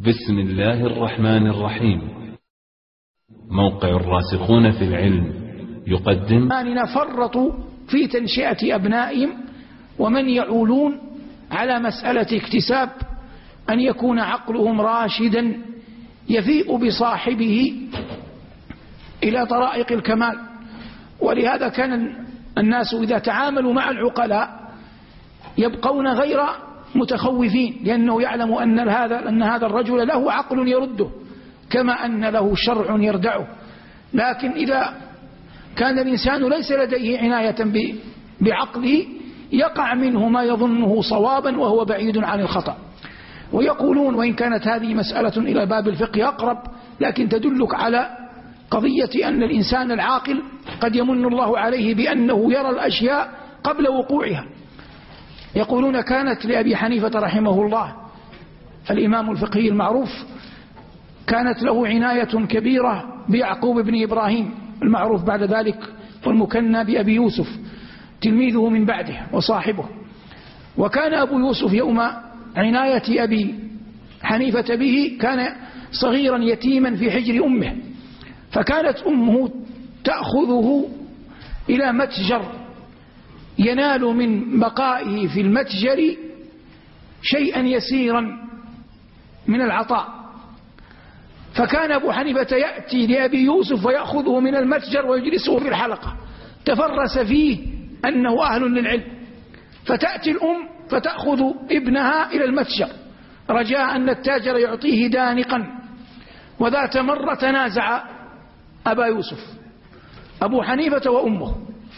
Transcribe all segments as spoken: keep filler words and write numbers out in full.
بسم الله الرحمن الرحيم. موقع الراسخون في العلم يقدم أننا فرطوا في تنشئة أبنائهم، ومن يعولون على مسألة اكتساب أن يكون عقلهم راشدا يفيء بصاحبه إلى طرائق الكمال. ولهذا كان الناس إذا تعاملوا مع العقلاء يبقون غير متخوفين، لأنه يعلم أن هذا أن هذا الرجل له عقل يرده كما أن له شرع يردعه. لكن إذا كان الإنسان ليس لديه عناية بعقله يقع منه ما يظنه صوابا وهو بعيد عن الخطأ. ويقولون، وإن كانت هذه مسألة إلى باب الفقه أقرب، لكن تدلك على قضية أن الإنسان العاقل قد يمن الله عليه بأنه يرى الأشياء قبل وقوعها. يقولون كانت لأبي حنيفة رحمه الله الإمام الفقهي المعروف كانت له عناية كبيرة بيعقوب بن إبراهيم المعروف بعد ذلك والمكنى بأبي يوسف تلميذه من بعده وصاحبه. وكان أبو يوسف يوم عناية أبي حنيفة به كان صغيرا يتيما في حجر أمه، فكانت أمه تأخذه إلى متجر ينال من بقائه في المتجر شيئا يسيرا من العطاء. فكان أبو حنيفة يأتي لأبي يوسف ويأخذه من المتجر ويجلسه في الحلقة، تفرس فيه أنه أهل للعلم. فتأتي الأم فتأخذ ابنها إلى المتجر رجاء أن التاجر يعطيه دانقا. وذات مرة تنازع أبا يوسف أبو حنيفة وأمه،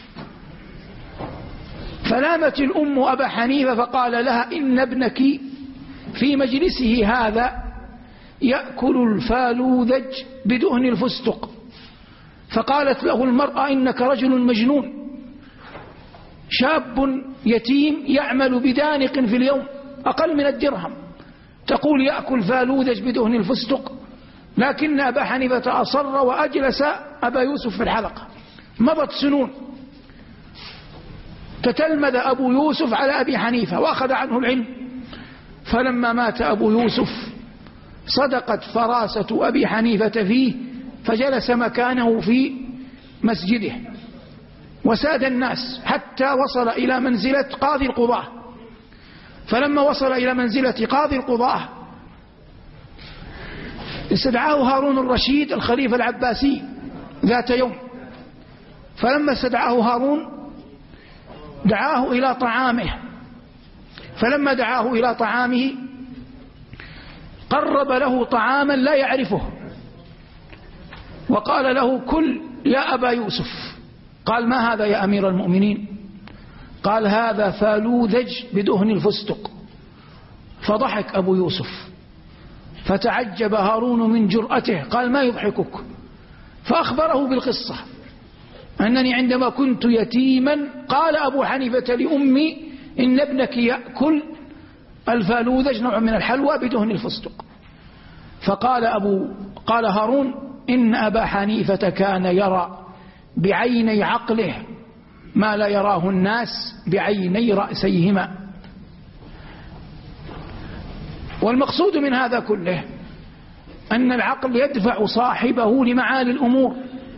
فلامت الأم أبا حنيفة فقال لها إن ابنك في مجلسه هذا يأكل الفالوذج بدهن الفستق. فقالت له المرأة إنك رجل مجنون، شاب يتيم يعمل بدانق في اليوم أقل من الدرهم تقول يأكل فالوذج بدهن الفستق؟ لكن أبا حنيفة أصر وأجلس أبا يوسف في الحلقة. مضت سنون، تتلمذ أبو يوسف على أبي حنيفة وأخذ عنه العلم. فلما مات أبو يوسف صدقت فراسة أبي حنيفة فيه فجلس مكانه في مسجده وساد الناس حتى وصل إلى منزلة قاضي القضاة. فلما وصل إلى منزلة قاضي القضاة استدعاه هارون الرشيد الخليفة العباسي ذات يوم. فلما استدعاه هارون دعاه إلى طعامه، فلما دعاه إلى طعامه قرب له طعاما لا يعرفه وقال له كل يا أبا يوسف. قال ما هذا يا أمير المؤمنين؟ قال هذا فالوذج بدهن الفستق. فضحك أبو يوسف فتعجب هارون من جرأته، قال ما يضحكك؟ فأخبره بالقصة أنني عندما كنت يتيما قال أبو حنيفة لأمي إن ابنك يأكل الفالوذج نوع من الحلوى بدهن الفستق. فقال أبو قال هارون إن أبا حنيفة كان يرى بعيني عقله ما لا يراه الناس بعيني رأسيهما. والمقصود من هذا كله أن العقل يدفع صاحبه لمعالي الأمور،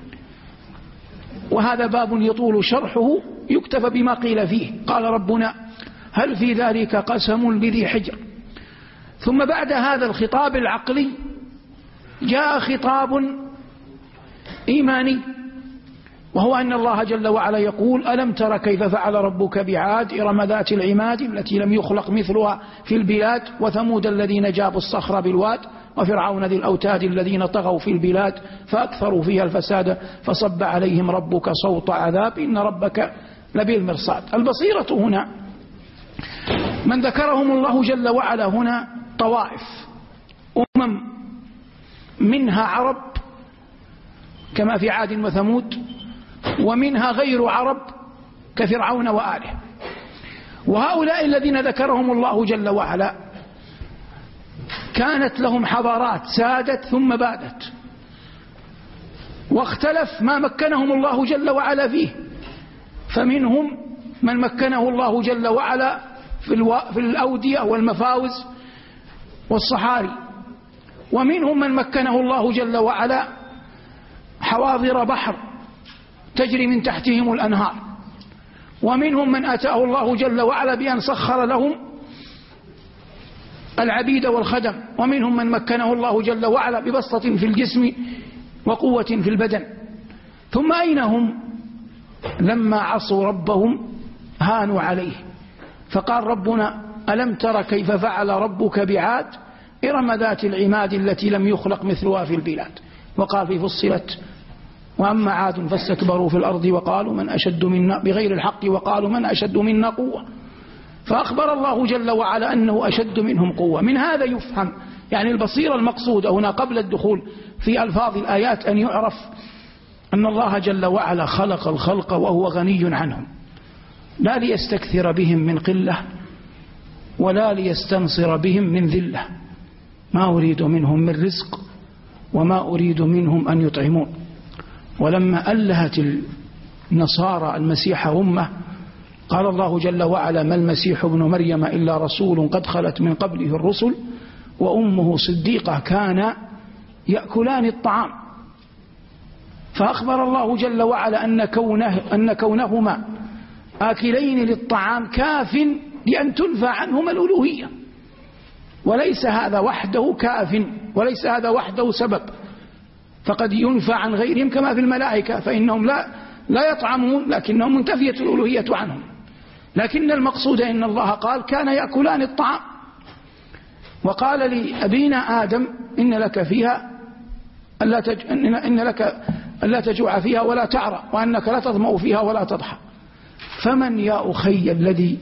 وهذا باب يطول شرحه يكتفى بما قيل فيه. قال ربنا هل في ذلك قسم لذي حجر. ثم بعد هذا الخطاب العقلي جاء خطاب إيماني، وهو أن الله جل وعلا يقول ألم تر كيف فعل ربك بعاد إرم ذات العماد التي لم يخلق مثلها في البلاد وثمود الذين جابوا الصخر بالواد وفرعون ذي الأوتاد الذين طغوا في البلاد فأكثروا فيها الفساد فصب عليهم ربك صوت عذاب إن ربك لبالمرصاد. البصيرة هنا من ذكرهم الله جل وعلا هنا طوائف أمم منها عرب كما في عاد وثمود، ومنها غير عرب كفرعون وآله. وهؤلاء الذين ذكرهم الله جل وعلا كانت لهم حضارات سادت ثم بادت، واختلف ما مكنهم الله جل وعلا فيه. فمنهم من مكنه الله جل وعلا في, الو... في الأودية والمفاوز والصحاري، ومنهم من مكنه الله جل وعلا حواضر بحر تجري من تحتهم الأنهار، ومنهم من أتاه الله جل وعلا بأن سخر لهم العبيد والخدم، ومنهم من مكنه الله جل وعلا ببسطة في الجسم وقوة في البدن. ثم أين هم لما عصوا ربهم هانوا عليه، فقال ربنا ألم تر كيف فعل ربك بعاد إرم ذات العماد التي لم يخلق مثلها في البلاد. وقال في فصلت وأما عاد فاستكبروا في الأرض وقالوا من أشد منا بغير الحق وقالوا من أشد منا قوة، فأخبر الله جل وعلا أنه أشد منهم قوة. من هذا يفهم يعني البصيرة المقصودة هنا قبل الدخول في ألفاظ الآيات أن يعرف أن الله جل وعلا خلق الخلق وهو غني عنهم، لا ليستكثر بهم من قلة ولا ليستنصر بهم من ذلة. ما أريد منهم من رزق وما أريد منهم أن يطعمون. ولما ألهت النصارى المسيح أمه قال الله جل وعلا ما المسيح ابن مريم إلا رسول قد خلت من قبله الرسل وأمه صديقة كانا يأكلان الطعام. فأخبر الله جل وعلا أن, كونه أن كونهما آكلين للطعام كاف لأن تنفى عنهما الألوهية، وليس هذا وحده كاف، وليس هذا وحده سبب، فقد ينفى عن غيرهم كما في الملائكة فإنهم لا, لا يطعمون لكنهم منتفية الألوهية عنهم. لكن المقصود إن الله قال كان يأكلان الطعام، وقال لأبينا آدم إن لك فيها ألا تج... إن لك ألا تجوع فيها ولا تعرى وأنك لا تظمأ فيها ولا تضحى. فمن يا أخي الذي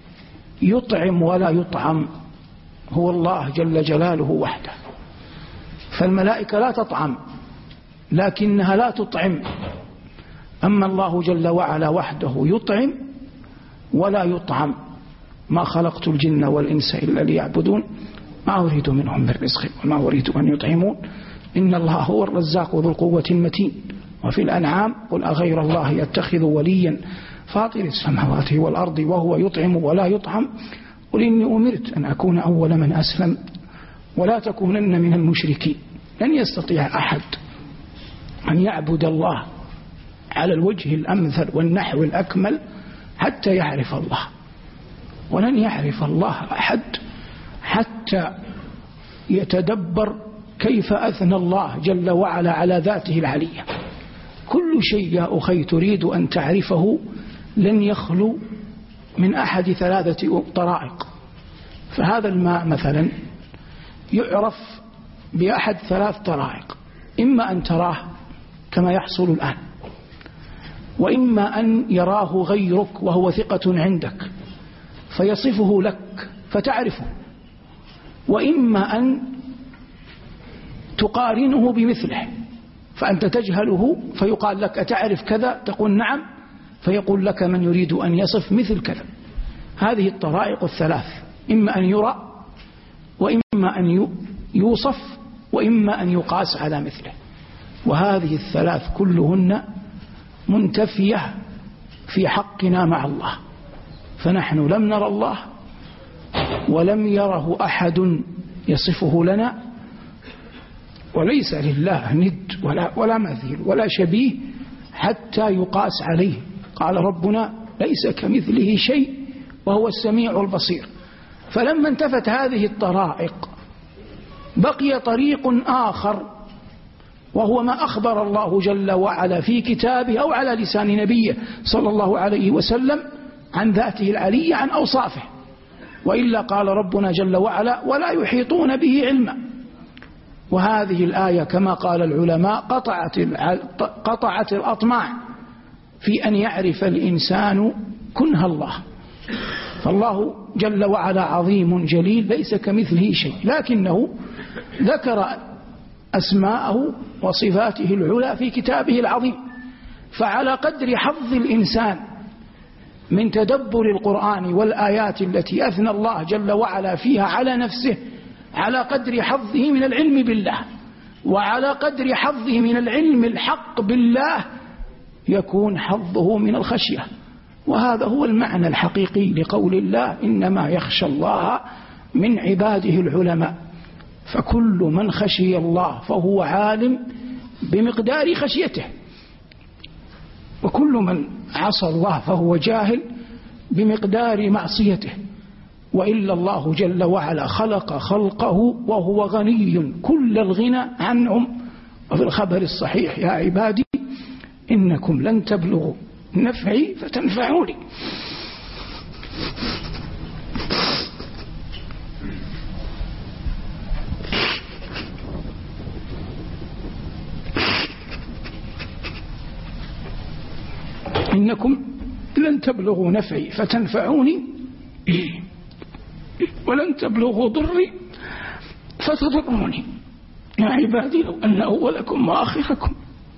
يطعم ولا يطعم؟ هو الله جل جلاله وحده. فالملائكة لا تطعم لكنها لا تطعم، أما الله جل وعلا وحده يطعم ولا يطعم. ما خلقت الجن والإنس إلا ليعبدون ما أريد منهم من رزق وما أريد أن يطعمون إن الله هو الرزاق ذو القوة المتين. وفي الأنعام قل أغير الله يتخذ وليا فاطر السماوات والأرض وهو يطعم ولا يطعم قل إني أمرت أن أكون أول من أسلم ولا تكونن من المشركين. لن يستطيع أحد أن يعبد الله على الوجه الأمثل والنحو الأكمل حتى يعرف الله، ولن يعرف الله أحد حتى يتدبر كيف أثنى الله جل وعلا على ذاته العلية. كل شيء يا أخي تريد أن تعرفه لن يخلو من أحد ثلاثة طرائق. فهذا الماء مثلا يعرف بأحد ثلاث طرائق، إما أن تراه كما يحصل الآن، وإما أن يراه غيرك وهو ثقة عندك فيصفه لك فتعرفه، وإما أن تقارنه بمثله فأنت تجهله فيقال لك أتعرف كذا؟ تقول نعم، فيقول لك من يريد أن يصف مثل كذا. هذه الطرائق الثلاث، إما أن يرى وإما أن يوصف وإما أن يقاس على مثله. وهذه الثلاث كلهن منتفية في حقنا مع الله، فنحن لم نرى الله ولم يره أحد يصفه لنا، وليس لله ند ولا, ولا مثيل ولا شبيه حتى يقاس عليه. قال ربنا ليس كمثله شيء وهو السميع البصير. فلما انتفت هذه الطرائق بقي طريق آخر، وهو ما أخبر الله جل وعلا في كتابه أو على لسان نبيه صلى الله عليه وسلم عن ذاته العلية عن أوصافه. وإلا قال ربنا جل وعلا ولا يحيطون به علما. وهذه الآية كما قال العلماء قطعت قطعت الأطماع في أن يعرف الإنسان كنه الله. فالله جل وعلا عظيم جليل ليس كمثله شيء، لكنه ذكر أسماءه وصفاته العلى في كتابه العظيم. فعلى قدر حظ الإنسان من تدبر القرآن والآيات التي أثنى الله جل وعلا فيها على نفسه، على قدر حظه من العلم بالله وعلى قدر حظه من العلم الحق بالله يكون حظه من الخشية. وهذا هو المعنى الحقيقي لقول الله إنما يخشى الله من عباده العلماء. فكل من خشي الله فهو عالم بمقدار خشيته، وكل من عصى الله فهو جاهل بمقدار معصيته. وإلا الله جل وعلا خلق خلقه وهو غني كل الغنى عنهم. وفي الخبر الصحيح: يا عبادي إنكم لن تبلغوا نفعي فتنفعوني. إنكم لن تبلغوا نفعي فتنفعوني ولن تبلغوا ضري فتضروني. يا عبادي لو أن أولكم وآخركم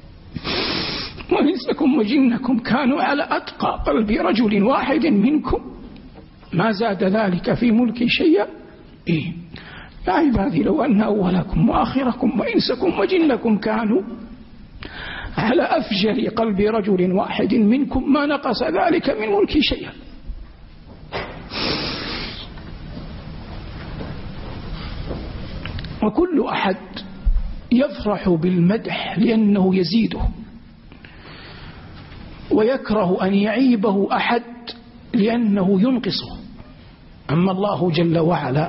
وإنسكم وجنكم كانوا على أتقى قلب رجل واحد منكم ما زاد ذلك في ملكي شيئا. إيه؟ يا عبادي لو أن أولكم وآخركم وإنسكم وجنكم كانوا على أفجر قلب رجل واحد منكم ما نقص ذلك من ملكي شيئا. وكل أحد يفرح بالمدح لأنه يزيده، ويكره أن يعيبه أحد لأنه ينقصه. أما الله جل وعلا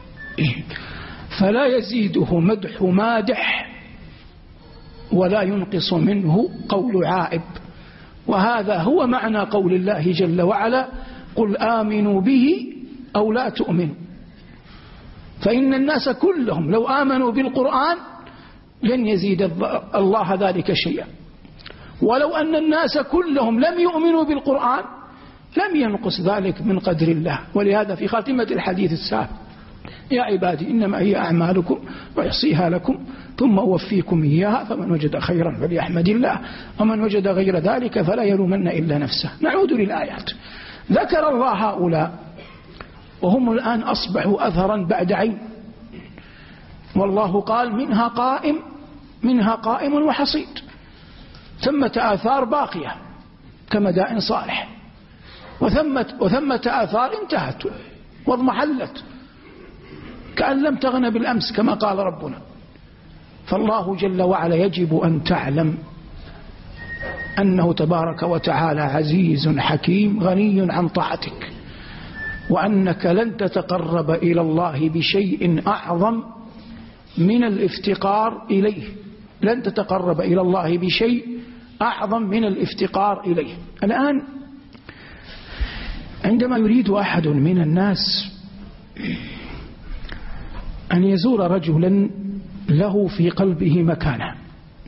فلا يزيده مدح مادح ولا ينقص منه قول عائب. وهذا هو معنى قول الله جل وعلا: قل آمنوا به أو لا تؤمنوا. فإن الناس كلهم لو آمنوا بالقرآن لن يزيد الله ذلك شيئا، ولو أن الناس كلهم لم يؤمنوا بالقرآن لم ينقص ذلك من قدر الله. ولهذا في خاتمة الحديث السابق: يا عبادي إنما هي أعمالكم ويحصيها لكم ثم أوفيكم إياها فمن وجد خيرا فليحمد الله ومن وجد غير ذلك فلا يلومن إلا نفسه. نعود للآيات. ذكر الله هؤلاء وهم الآن أصبحوا أثرا بعد عين، والله قال: منها قائم منها قائم وحصيد. ثمة آثار باقية كمدائن صالح، وثمة, وثمة آثار انتهت واضمحلت كأن لم تغن بالأمس كما قال ربنا. فالله جل وعلا يجب أن تعلم أنه تبارك وتعالى عزيز حكيم غني عن طاعتك، وأنك لن تتقرب إلى الله بشيء أعظم من الافتقار إليه. لن تتقرب إلى الله بشيء أعظم من الافتقار إليه. الآن عندما يريد أحد من الناس أن يزور رجلا له في قلبه مكانة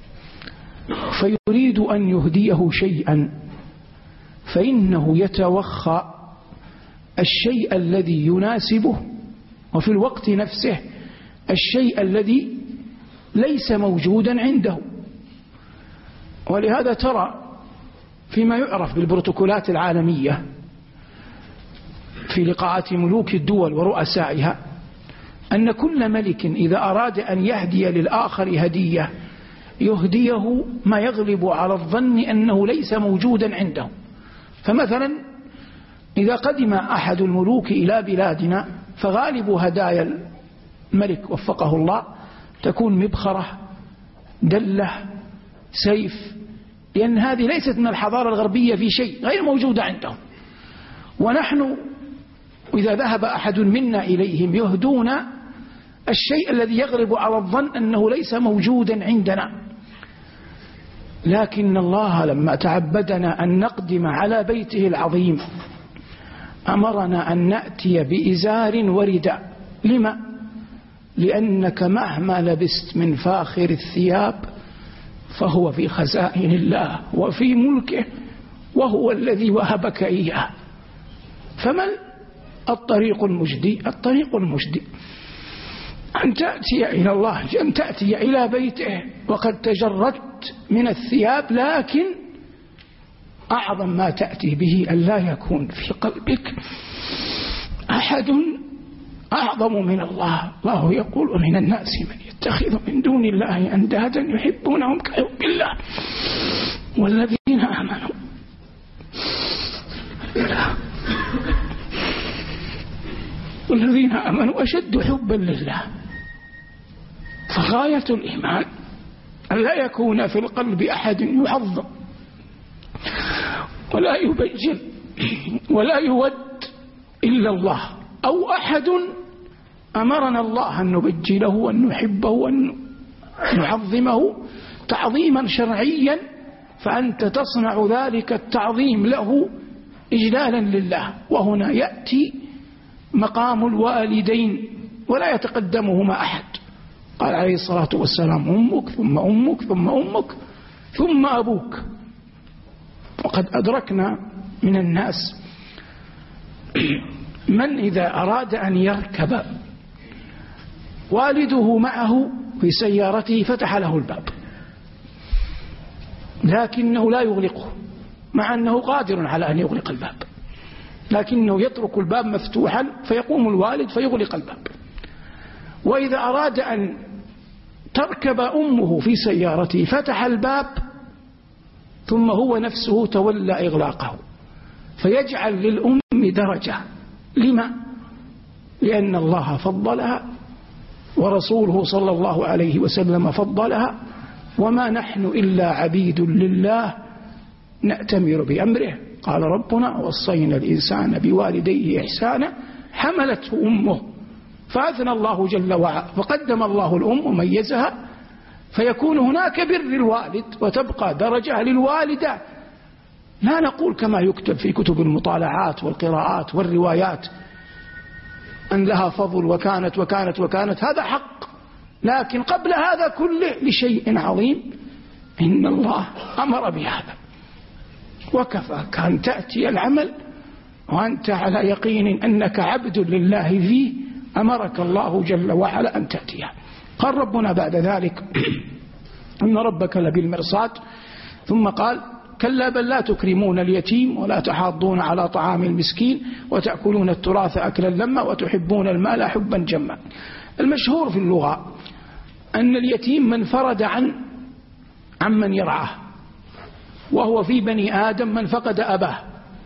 فيريد أن يهديه شيئا، فإنه يتوخى الشيء الذي يناسبه وفي الوقت نفسه الشيء الذي ليس موجودا عنده. ولهذا ترى فيما يعرف بالبروتوكولات العالمية في لقاءات ملوك الدول ورؤسائها أن كل ملك إذا أراد أن يهدي للآخر هدية يهديه ما يغلب على الظن أنه ليس موجودا عنده. فمثلا إذا قدم أحد الملوك إلى بلادنا فغالب هدايا الملك وفقه الله تكون مبخرة، دلة، سيف، لأن هذه ليست من الحضارة الغربية في شيء، غير موجودة عندهم. ونحن إذا ذهب أحد منا إليهم يهدون الشيء الذي يغلب على الظن أنه ليس موجودا عندنا. لكن الله لما تعبدنا أن نقدم على بيته العظيم أمرنا أن نأتي بإزار ورداء. لما؟ لأنك مهما لبست من فاخر الثياب فهو في خزائن الله وفي ملكه، وهو الذي وهبك إياه. فما الطريق المجدي؟ الطريق المجدي أن تأتي إلى الله، أن تأتي إلى بيته وقد تجردت من الثياب، لكن أعظم ما تأتي به أن لا يكون في قلبك أحد أعظم من الله. الله يقول: ومن الناس من يتخذ من دون الله أندادا يحبونهم كحب الله والذين آمنوا والذين آمنوا أشد حبا لله. فغاية الإيمان أن لا يكون في القلب أحد يعظم ولا يبجل ولا يود إلا الله، أو أحد أمرنا الله أن نبجله وأن نحبه وأن نعظمه تعظيما شرعيا، فأنت تصنع ذلك التعظيم له إجلالا لله. وهنا يأتي مقام الوالدين ولا يتقدمهما أحد. قال عليه الصلاة والسلام: أمك ثم أمك ثم أمك ثم أبوك. وقد أدركنا من الناس من إذا أراد أن يركب والده معه في سيارته فتح له الباب، لكنه لا يغلقه، مع أنه قادر على أن يغلق الباب، لكنه يترك الباب مفتوحا فيقوم الوالد فيغلق الباب. وإذا أراد أن تركب أمه في سيارته فتح الباب ثم هو نفسه تولى إغلاقه، فيجعل للأم درجة. لما؟ لأن الله فضلها ورسوله صلى الله عليه وسلم فضلها، وما نحن إلا عبيد لله نأتمر بأمره. قال ربنا: وصينا الإنسان بوالديه إحسانا حملته أمه. فأثنى الله جل وعلا فقدم الله الأم وميزها، فيكون هناك بر للوالد وتبقى درجة للوالدة. لا نقول كما يكتب في كتب المطالعات والقراءات والروايات أن لها فضل وكانت وكانت وكانت، هذا حق، لكن قبل هذا كله لشيء عظيم إن الله أمر بهذا، وكفاك أن تأتي العمل وأنت على يقين أنك عبد لله فيه، أمرك الله جل وعلا أن تأتيها. قال ربنا بعد ذلك: إن ربك لبالمرصاد. ثم قال: كلا بل لا تكرمون اليتيم ولا تحاضون على طعام المسكين وتأكلون التراث أكلا لما وتحبون المال حبا جما. المشهور في اللغة أن اليتيم من فرد عن عمن يرعاه، وهو في بني آدم من فقد أباه،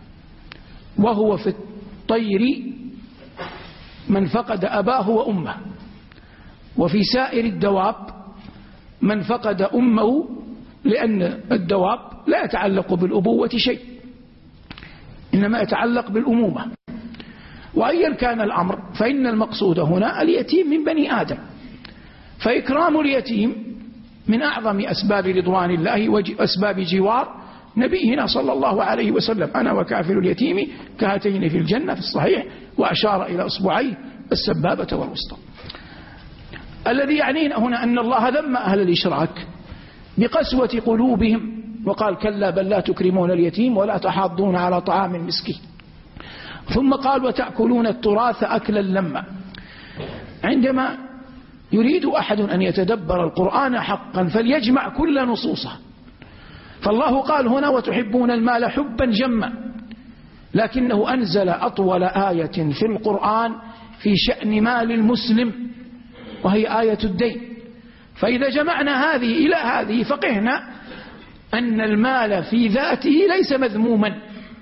وهو في الطير من فقد أباه وأمه، وفي سائر الدواب من فقد أمه، لأن الدواب لا يتعلق بالأبوة شيء، إنما يتعلق بالأمومة. وأيا كان الأمر فإن المقصود هنا اليتيم من بني آدم، فإكرام اليتيم من أعظم أسباب رضوان الله وأسباب جوار نبينا صلى الله عليه وسلم. أنا وكافل اليتيم كهاتين في الجنة في الصحيح، وأشار إلى أصبعيه السبابة والوسطى. الذي يعنينا هنا أن الله ذم أهل الإشراك بقسوة قلوبهم، وقال: كلا بل لا تكرمون اليتيم ولا تحاضون على طعام المسكين. ثم قال: وتأكلون التراث أكلا لما. عندما يريد أحد أن يتدبر القرآن حقا فليجمع كل نصوصه. فالله قال هنا: وتحبون المال حبا جما، لكنه أنزل أطول آية في القرآن في شأن مال المسلم، وهي آية الدين. فإذا جمعنا هذه إلى هذه فقهنا أن المال في ذاته ليس مذموما.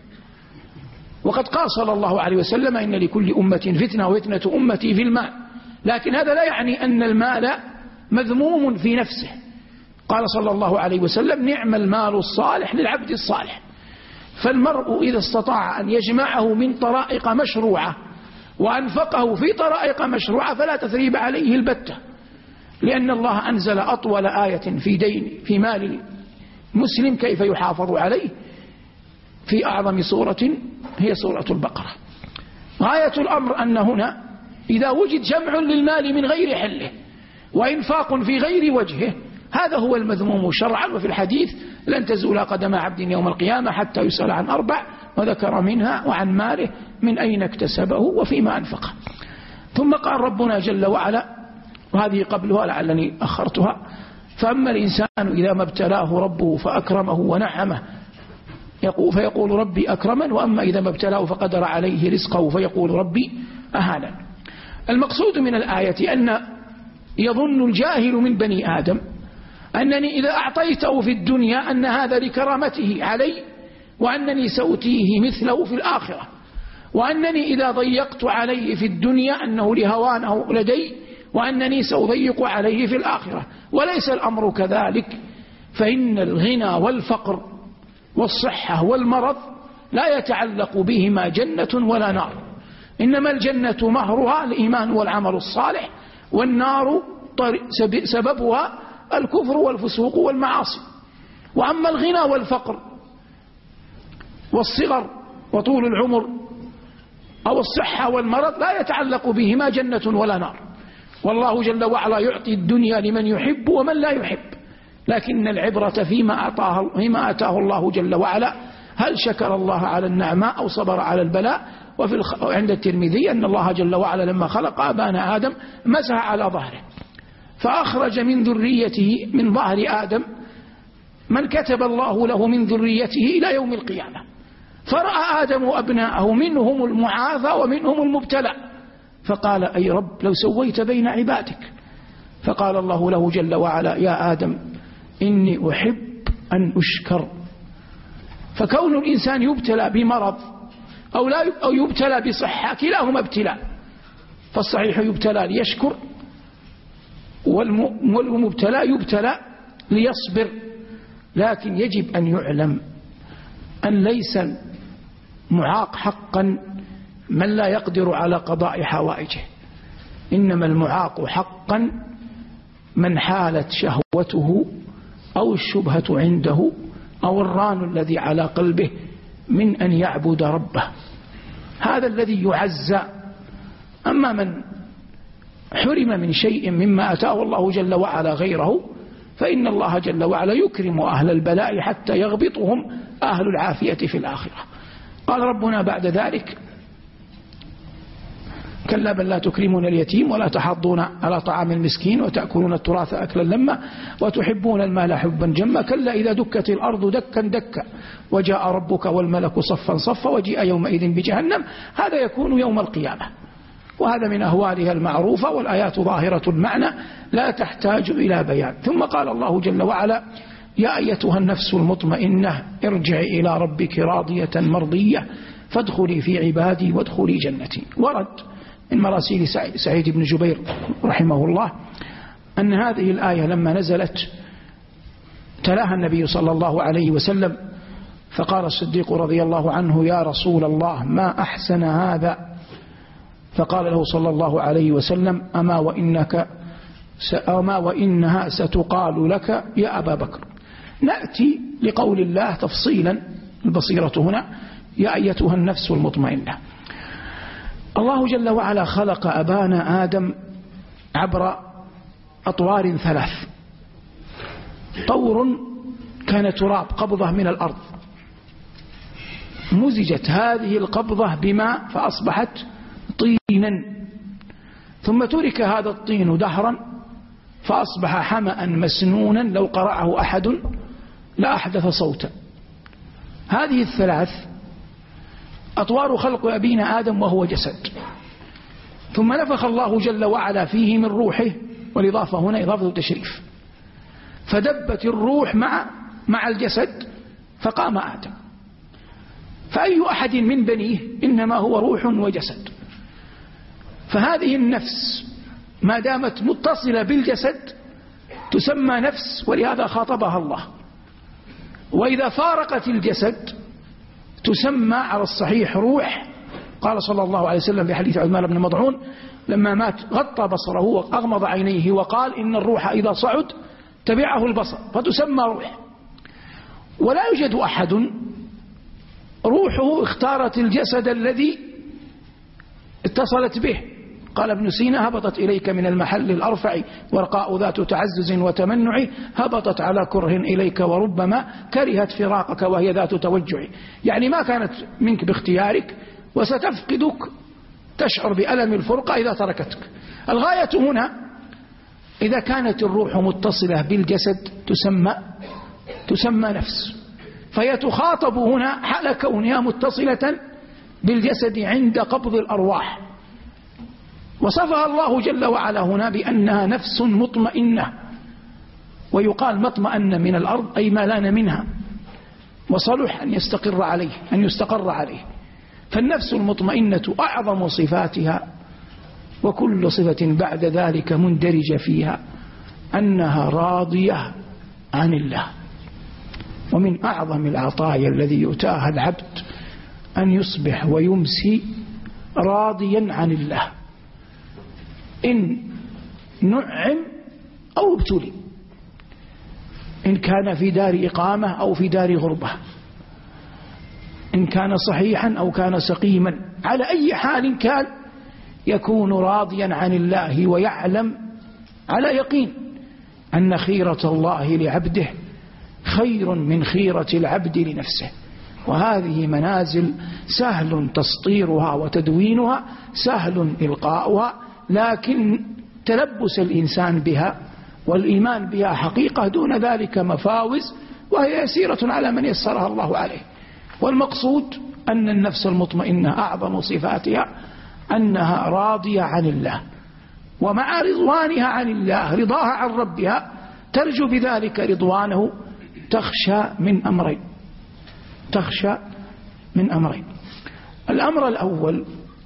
وقد قال صلى الله عليه وسلم: إن لكل أمة فتنة وفتنة أمتي في المال. لكن هذا لا يعني أن المال مذموم في نفسه. قال صلى الله عليه وسلم: نعم المال الصالح للعبد الصالح. فالمرء إذا استطاع أن يجمعه من طرائق مشروعة وأنفقه في طرائق مشروعة فلا تثريب عليه البتة، لأن الله أنزل أطول آية في دين في مال مسلم كيف يحافظ عليه في أعظم سورة هي سورة البقرة. غاية الأمر أن هنا إذا وجد جمع للمال من غير حله وإنفاق في غير وجهه، هذا هو المذموم شرعا. وفي الحديث: لن تزول قدم عبد يوم القيامة حتى يسأل عن أربع، وذكر منها وعن ماله من أين اكتسبه وفيما أنفقه. ثم قال ربنا جل وعلا، وهذه قبلها لعلني أخرتها: فأما الإنسان إذا ما ابتلاه ربه فأكرمه ونعمه يقول فيقول ربي أكرمن، وأما إذا ما ابتلاه فقدر عليه رزقه فيقول ربي أهانن. المقصود من الآية أن يظن الجاهل من بني آدم أنني إذا أعطيته في الدنيا أن هذا لكرامته علي، وأنني سأتيه مثله في الآخرة، وأنني إذا ضيقت عليه في الدنيا أنه لهوانه لدي، وأنني سأضيق عليه في الآخرة. وليس الأمر كذلك، فإن الغنى والفقر والصحة والمرض لا يتعلق بهما جنة ولا نار، إنما الجنة مهرها الإيمان والعمل الصالح، والنار سببها الكفر والفسوق والمعاصي. وأما الغنى والفقر والصغر وطول العمر أو الصحة والمرض لا يتعلق بهما جنة ولا نار، والله جل وعلا يعطي الدنيا لمن يحب ومن لا يحب، لكن العبرة فيما أعطاه, فيما أتاه الله جل وعلا، هل شكر الله على النعماء أو صبر على البلاء. وفي الخ... عند الترمذي أن الله جل وعلا لما خلق أبانا آدم مسح على ظهره فأخرج من ذريته من ظهر آدم من كتب الله له من ذريته إلى يوم القيامة، فرأى آدم أبناءه منهم المعافى ومنهم المبتلى، فقال أي رب لو سويت بين عبادك. فقال الله له جل وعلا يا آدم إني أحب أن أشكر. فكون الإنسان يبتلى بمرض أو, لا أو يبتلى بصحة كلاهما ابتلاء، فالصحيح يبتلى ليشكر، والمبتلى يبتلى ليصبر. لكن يجب أن يعلم أن ليس معاق حقا من لا يقدر على قضاء حوائجه، إنما المعاق حقا من حالت شهوته أو الشبهة عنده أو الران الذي على قلبه من أن يعبد ربه، هذا الذي يعزى. أما من حرم من شيء مما أتاه الله جل وعلا غيره، فإن الله جل وعلا يكرم أهل البلاء حتى يغبطهم أهل العافية في الآخرة. قال ربنا بعد ذلك كلا بل لا تكرمون اليتيم ولا تحضون على طعام المسكين وتأكلون التراث أكلا لما وتحبون المال حبا جما كلا إذا دكت الأرض دكا دكا وجاء ربك والملك صفا صفا وجيء يومئذ بجهنم. هذا يكون يوم القيامة، وهذا من أهوالها المعروفة، والآيات ظاهرة المعنى لا تحتاج إلى بيان. ثم قال الله جل وعلا يا أيتها النفس المطمئنة ارجعي إلى ربك راضية مرضية فادخلي في عبادي وادخلي جنتي. ورد من مراسيل سعيد بن جبير رحمه الله أن هذه الآية لما نزلت تلاها النبي صلى الله عليه وسلم، فقال الصديق رضي الله عنه يا رسول الله ما أحسن هذا، فقال له صلى الله عليه وسلم أما وإنك أما وإنها ستقال لك يا أبا بكر. نأتي لقول الله تفصيلا، البصيرة هنا يا أيتها النفس المطمئنة. الله جل وعلا خلق أبانا آدم عبر أطوار ثلاث. طور كان تراب قبضة من الأرض، مزجت هذه القبضة بماء فأصبحت طينا، ثم ترك هذا الطين دهرا فأصبح حمأ مسنونا لو قرأه أحد لأحدث صوتا. هذه الثلاث أطوار خلق أبينا آدم وهو جسد، ثم نفخ الله جل وعلا فيه من روحه، والإضافة هنا إضافة تشريف، فدبت الروح مع مع الجسد فقام آدم. فأي أحد من بنيه إنما هو روح وجسد، فهذه النفس ما دامت متصلة بالجسد تسمى نفس، ولهذا خاطبها الله. وإذا فارقت الجسد تسمى على الصحيح روح. قال صلى الله عليه وسلم في حديث عثمان بن مضعون لما مات غطى بصره وأغمض عينيه وقال إن الروح إذا صعد تبعه البصر، فتسمى روح. ولا يوجد أحد روحه اختارت الجسد الذي اتصلت به. قال ابن سينا هبطت إليك من المحل الأرفع ورقاء ذات تعزز وتمنع، هبطت على كره إليك وربما كرهت فراقك وهي ذات توجع. يعني ما كانت منك باختيارك، وستفقدك تشعر بألم الفرقة إذا تركتك. الغاية هنا إذا كانت الروح متصلة بالجسد تسمى تسمى نفس، فهي تخاطب هنا حال كونها متصلة بالجسد عند قبض الأرواح. وصفها الله جل وعلا هنا بأنها نفس مطمئنة، ويقال مطمئن من الأرض أي ما لان منها وصلح أن يستقر عليه أن يستقر عليه. فالنفس المطمئنة أعظم صفاتها وكل صفة بعد ذلك مندرجة فيها أنها راضية عن الله. ومن أعظم العطايا الذي يؤتاها العبد أن يصبح ويمسي راضيا عن الله، إن نعم أو ابتلي، إن كان في دار إقامة أو في دار غربة، إن كان صحيحا أو كان سقيما، على أي حال كان يكون راضيا عن الله، ويعلم على يقين أن خيرة الله لعبده خير من خيرة العبد لنفسه. وهذه منازل سهل تسطيرها وتدوينها، سهل إلقاؤها، لكن تلبس الإنسان بها والإيمان بها حقيقة، دون ذلك مفاوز، وهي يسيرة على من يسرها الله عليه. والمقصود أن النفس المطمئنة أعظم صفاتها أنها راضية عن الله، ومع رضوانها عن الله رضاها عن ربها ترجو بذلك رضوانه، تخشى من أمرين تخشى من أمرين الأمر الأول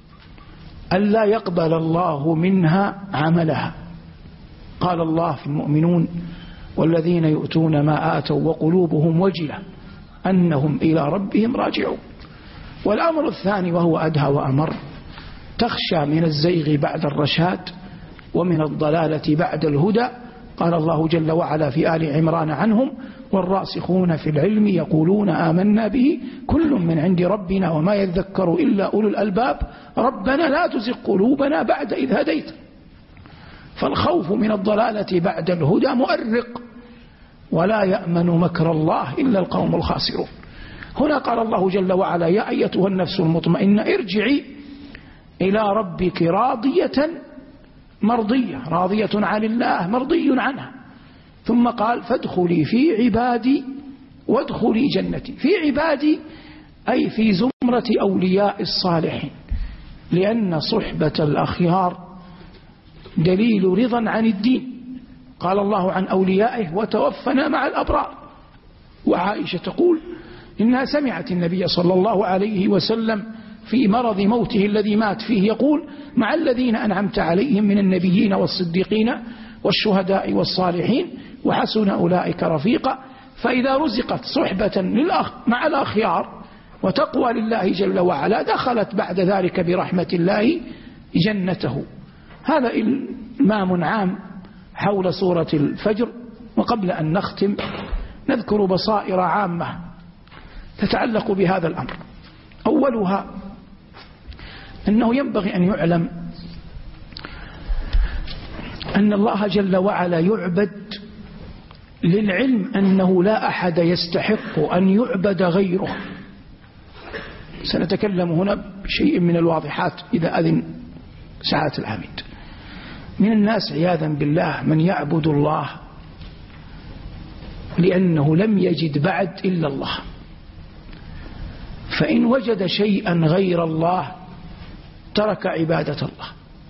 ألا يقبل الله منها عملها. قال الله في المؤمنون: والذين يؤتون ما آتوا وقلوبهم وجلة أنهم إلى ربهم راجعون. والأمر الثاني وهو أدهى وأمر: تخشى من الزيغ بعد الرشاد ومن الضلالة بعد الهدى. قال الله جل وعلا في آل عمران عنهم: والراسخون في العلم يقولون آمنا به كل من عند ربنا وما يذكر إلا أولو الألباب ربنا لا تزغ قلوبنا بعد إذ هديت. فالخوف من الضلالة بعد الهدى مؤرق، ولا يأمن مكر الله إلا القوم الخاسرون. هنا قال الله جل وعلا: يا أيتها النفس المطمئنة ارجعي إلى ربك راضية مرضية، راضية عن الله مرضي عنها. ثم قال: فادخلي في عبادي وادخلي جنتي. في عبادي أي في زمرة أولياء الصالحين، لأن صحبة الأخيار دليل رضا عن الدين. قال الله عن أوليائه: وتوفنا مع الأبرار. وعائشة تقول إنها سمعت النبي صلى الله عليه وسلم في مرض موته الذي مات فيه يقول: مع الذين أنعمت عليهم من النبيين والصديقين والشهداء والصالحين وحسن أولئك رفيقا. فإذا رزقت صحبة للأخ مع الأخيار وتقوى لله جل وعلا دخلت بعد ذلك برحمة الله جنته. هذا إلمام عام حول سورة الفجر. وقبل أن نختم نذكر بصائر عامة تتعلق بهذا الأمر. أولها أنه ينبغي أن يعلم أن الله جل وعلا يعبد للعلم أنه لا أحد يستحق أن يعبد غيره. سنتكلم هنا بشيء من الواضحات إذا أذن ساعات العميد. من الناس عياذا بالله من يعبد الله لأنه لم يجد بعد إلا الله، فإن وجد شيئا غير الله ترك عبادة الله.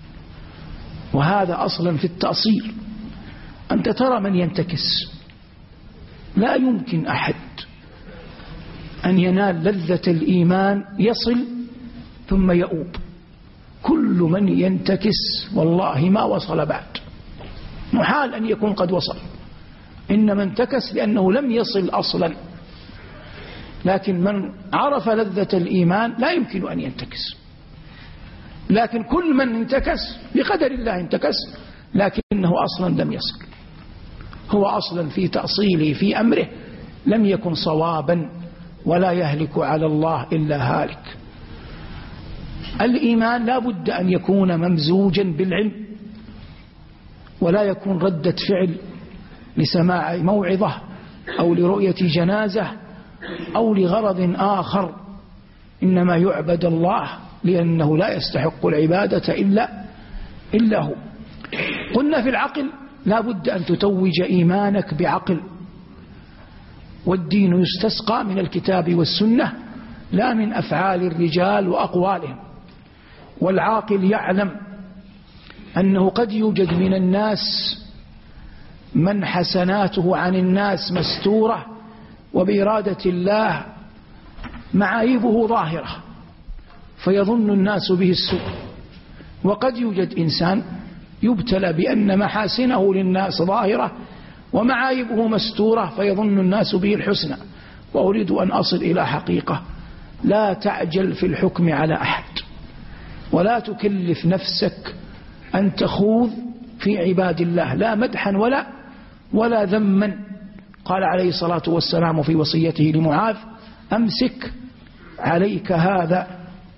وهذا أصلا في التأصيل. أنت ترى من ينتكس، لا يمكن أحد أن ينال لذة الإيمان يصل ثم يؤوب. كل من ينتكس والله ما وصل بعد، محال أن يكون قد وصل، إنما انتكس لأنه لم يصل أصلا. لكن من عرف لذة الإيمان لا يمكن أن ينتكس. لكن كل من انتكس بقدر الله انتكس، لكنه أصلا لم يصل، هو أصلا في تأصيله في أمره لم يكن صوابا، ولا يهلك على الله إلا هالك. الإيمان لا بد أن يكون ممزوجا بالعلم، ولا يكون ردة فعل لسماع موعظة أو لرؤية جنازة أو لغرض آخر. إنما يعبد الله لأنه لا يستحق العبادة إلا إلا هو. قلنا في العقل لا بد أن تتوج إيمانك بعقل، والدين يستسقى من الكتاب والسنة لا من أفعال الرجال وأقوالهم. والعاقل يعلم أنه قد يوجد من الناس من حسناته عن الناس مستورة وبإرادة الله معايبه ظاهرة، فيظن الناس به السوء وقد يوجد إنسان يبتلى بأن محاسنه للناس ظاهرة ومعايبه مستورة فيظن الناس به الحسنى. وأريد أن أصل إلى حقيقة: لا تعجل في الحكم على أحد، ولا تكلف نفسك أن تخوض في عباد الله لا مدحا ولا ولا ذما. قال عليه الصلاة والسلام في وصيته لمعاذ: أمسك عليك هذا،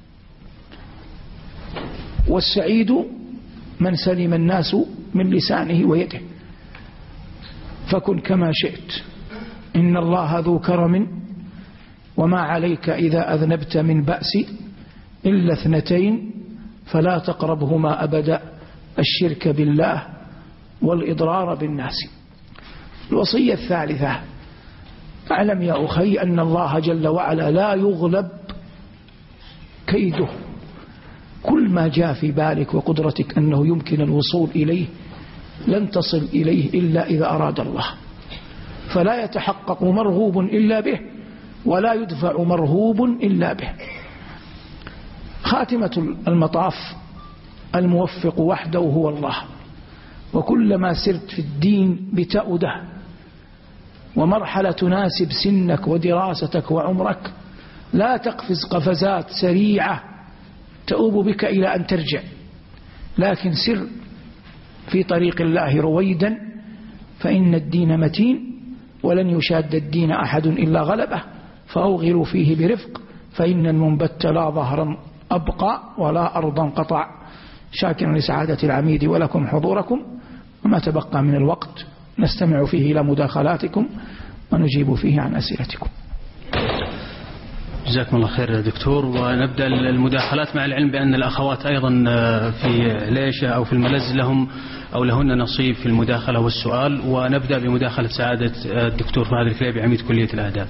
والسعيد من سلم الناس من لسانه ويده، فكن كما شئت، إن الله ذو كرم، وما عليك إذا أذنبت من بأس إلا اثنتين فلا تقربهما أبدا: الشرك بالله والإضرار بالناس. الوصية الثالثة: اعلم يا أخي أن الله جل وعلا لا يغلب كيده. كل ما جاء في بالك وقدرتك أنه يمكن الوصول إليه لن تصل إليه إلا إذا أراد الله، فلا يتحقق مرغوب إلا به، ولا يدفع مرهوب إلا به. خاتمة المطاف: الموفق وحده هو الله. وكلما سرت في الدين بتأوده ومرحلة تناسب سنك ودراستك وعمرك، لا تقفز قفزات سريعة تؤوب بك إلى أن ترجع، لكن سر في طريق الله رويدا، فإن الدين متين ولن يشاد الدين أحد إلا غلبه، فأوغلوا فيه برفق، فإن المنبت لا ظهرا أبقى ولا أرضا قطع. شاكرا لسعادة العميد ولكم حضوركم، وما تبقى من الوقت نستمع فيه إلى مداخلاتكم ونجيب فيه عن أسئلتكم. جزاكم الله خير يا دكتور. ونبدأ المداخلات مع العلم بأن الأخوات أيضا في ليشة أو في الملز لهم أو لهن نصيب في المداخلة والسؤال. ونبدأ بمداخلة سعادة الدكتور فهد الكليبي عميد كلية الآداب.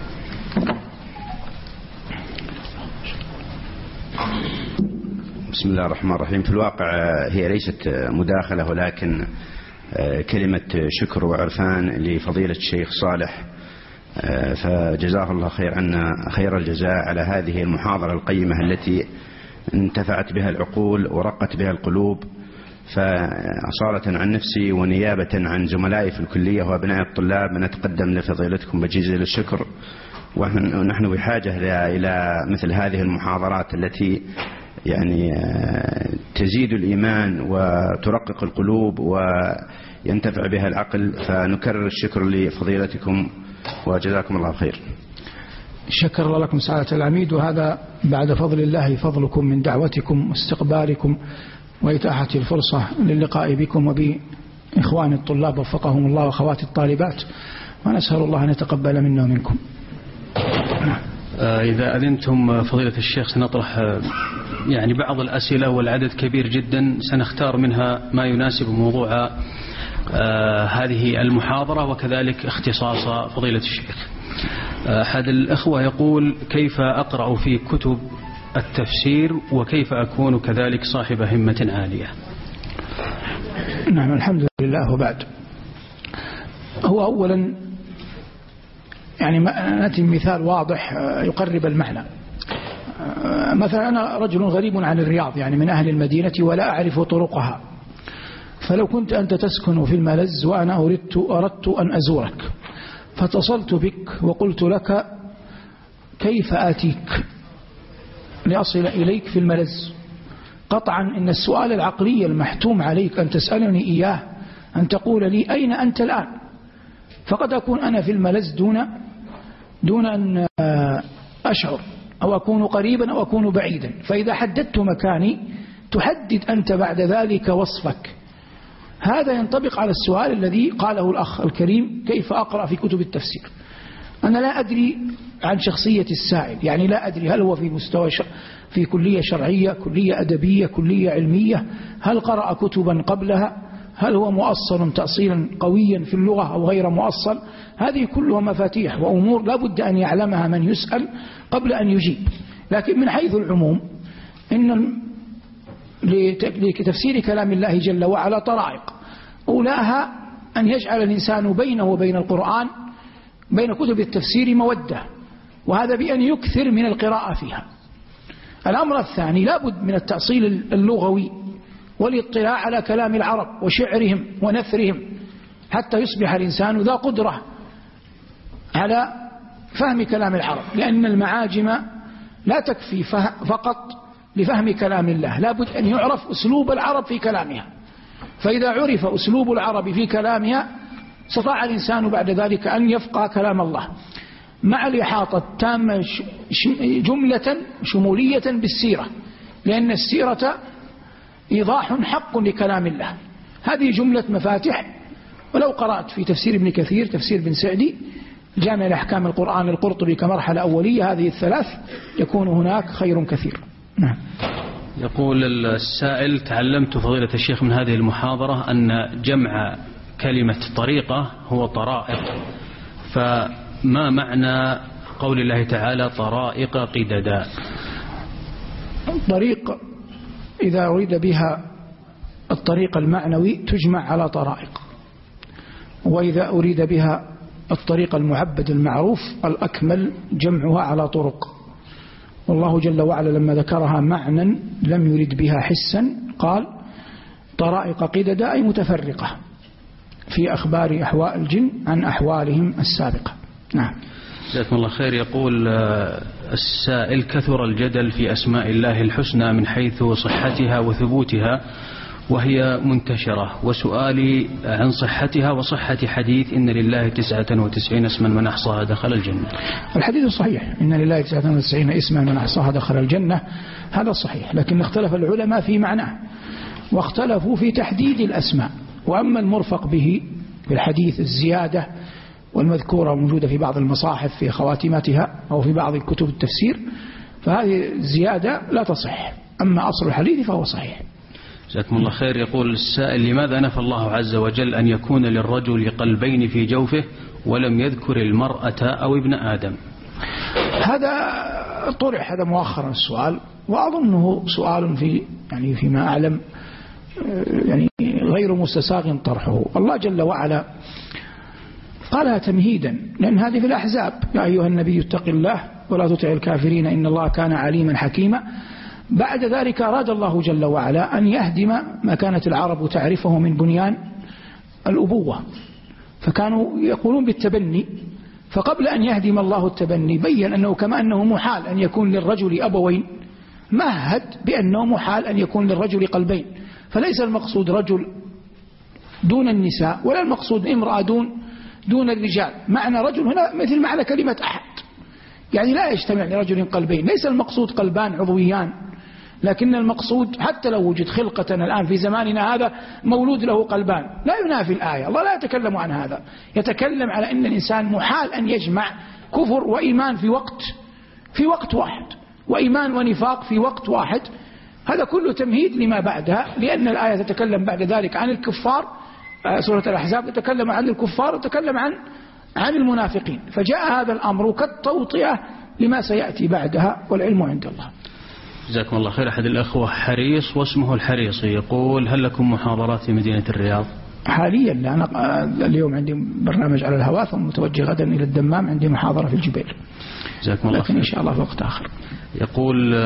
بسم الله الرحمن الرحيم. في الواقع هي ليست مداخلة ولكن كلمة شكر وعرفان لفضيلة الشيخ صالح، فجزاه الله خير عنا خير الجزاء على هذه المحاضرة القيمة التي انتفعت بها العقول ورقت بها القلوب. فأصالة عن نفسي ونيابة عن زملائي في الكلية وأبناء الطلاب نتقدم لفضيلتكم بجزيل الشكر، ونحن بحاجة إلى مثل هذه المحاضرات التي يعني تزيد الإيمان وترقق القلوب وينتفع بها العقل. فنكرر الشكر لفضيلتكم وجزاكم الله خير. شكر لكم سعادة العميد، وهذا بعد فضل الله فضلكم من دعوتكم واستقبالكم وإتاحة الفرصة للقاء بكم وبإخوان الطلاب وفقهم الله وأخوات الطالبات، ونسأل الله أن يتقبل منا ومنكم. إذا أذنتم فضيلة الشيخ سنطرح يعني بعض الأسئلة والعدد كبير جدا، سنختار منها ما يناسب موضوع هذه المحاضرة وكذلك اختصاص فضيلة الشيخ. أحد الأخوة يقول: كيف أقرأ في كتب التفسير وكيف أكون كذلك صاحب همة عالية؟ نعم، الحمد لله. وبعد، هو أولا يعني نأتي مثال واضح يقرب المعنى. مثلا أنا رجل غريب عن الرياض، يعني من أهل المدينة ولا أعرف طرقها، فلو كنت أنت تسكن في الملز وأنا أردت, أردت أن أزورك، فاتصلت بك وقلت لك كيف آتيك لأصل إليك في الملز، قطعا إن السؤال العقلي المحتوم عليك أن تسألني إياه أن تقول لي أين أنت الآن، فقد أكون أنا في الملز دون دون أن أشعر، أو أكون قريبا أو أكون بعيدا. فإذا حددت مكاني تحدد أنت بعد ذلك وصفك. هذا ينطبق على السؤال الذي قاله الأخ الكريم: كيف أقرأ في كتب التفسير؟ أنا لا أدري عن شخصية السائل، يعني لا أدري هل هو في مستوى في كلية شرعية، كلية أدبية، كلية علمية، هل قرأ كتبا قبلها، هل هو مؤصل تأصيلا قويا في اللغة أو غير مؤصل. هذه كلها مفاتيح وأمور لا بد أن يعلمها من يسأل قبل أن يجيب. لكن من حيث العموم، إن لتفسير كلام الله جل وعلا طرائق، أولاها أن يجعل الإنسان بينه وبين القرآن بين كتب التفسير مودة، وهذا بأن يكثر من القراءة فيها. الأمر الثاني لا بد من التأصيل اللغوي والاطلاع على كلام العرب وشعرهم ونثرهم حتى يصبح الإنسان ذا قدرة على فهم كلام العرب، لأن المعاجم لا تكفي فقط لفهم كلام الله، لابد أن يعرف أسلوب العرب في كلامها، فإذا عرف أسلوب العرب في كلامها استطاع الإنسان بعد ذلك أن يفقه كلام الله، مع الإحاطة التامة جملة شمولية بالسيرة، لأن السيرة إيضاح حق لكلام الله. هذه جملة مفاتح، ولو قرأت في تفسير ابن كثير تفسير بن سعدي جامع الأحكام القرآن القرطبي كمرحلة أولية هذه الثلاث يكون هناك خير كثير. نعم. يقول السائل: تعلمت فضيلة الشيخ من هذه المحاضرة أن جمع كلمة طريقة هو طرائق، فما معنى قول الله تعالى طرائق قددا؟ طريق إذا أريد بها الطريق المعنوي تجمع على طرائق، وإذا أريد بها الطريق المعبد المعروف الأكمل جمعها على طرق. والله جل وعلا لما ذكرها معنى لم يرد بها حسا قال طرائق قددا، أي متفرقة في أخبار أحوال الجن عن أحوالهم السابقة. نعم. جزاكم الله خير. يقول السائل: كثر الجدل في أسماء الله الحسنى من حيث صحتها وثبوتها وهي منتشرة، وسؤالي عن صحتها وصحة حديث إن لله تسعة وتسعين اسما من أحصاها دخل الجنة. الحديث صحيح، إن لله تسعة وتسعين اسما من أحصاها دخل الجنة، هذا صحيح، لكن اختلف العلماء في معناه واختلفوا في تحديد الأسماء. وأما المرفق به في الحديث الزيادة والمذكورة موجودة في بعض المصاحف في خواتماتها أو في بعض كتب التفسير، فهذه الزيادة لا تصح، أما أصل الحديث فهو صحيح. جزاكم الله خير. يقول السائل: لماذا نفى الله عز وجل أن يكون للرجل قلبين في جوفه ولم يذكر المرأة أو ابن آدم؟ هذا طرح هذا مؤخرا السؤال، وأظنه سؤال في يعني فيما أعلم يعني غير مستساغ طرحه. الله جل وعلا قالها تمهيدا، لأن هذه في الأحزاب: يا أيها النبي اتق الله ولا تطع الكافرين إن الله كان عليما حكيما. بعد ذلك أراد الله جل وعلا أن يهدم ما كانت العرب تعرفه من بنيان الأبوة، فكانوا يقولون بالتبني، فقبل أن يهدم الله التبني بين أنه كما أنه محال أن يكون للرجل أبوين مهد بأنه محال أن يكون للرجل قلبين، فليس المقصود رجل دون النساء ولا المقصود امرأة دون دون الرجال. معنى رجل هنا مثل معنى كلمة أحد، يعني لا يجتمع لرجل قلبين، ليس المقصود قلبان عضويان، لكن المقصود حتى لو وجد خلقة الآن في زماننا هذا مولود له قلبان لا ينافي الآية، الله لا يتكلم عن هذا، يتكلم على أن الإنسان محال أن يجمع كفر وإيمان في وقت في وقت واحد، وإيمان ونفاق في وقت واحد. هذا كله تمهيد لما بعدها، لأن الآية تتكلم بعد ذلك عن الكفار، سورة الأحزاب تتكلم عن الكفار وتتكلم عن عن المنافقين، فجاء هذا الأمر كالتوطئة لما سيأتي بعدها، والعلم عند الله. جزاكم الله خير. أحد الأخوة حريص واسمه الحريصي يقول: هل لكم محاضرات في مدينة الرياض؟ حاليا لا، أنا اليوم عندي برنامج على الهواء، ثم متوجه غدا إلى الدمام، عندي محاضرة في الجبيل. جزاكم الله خير. لكن إن شاء الله في وقت آخر. يقول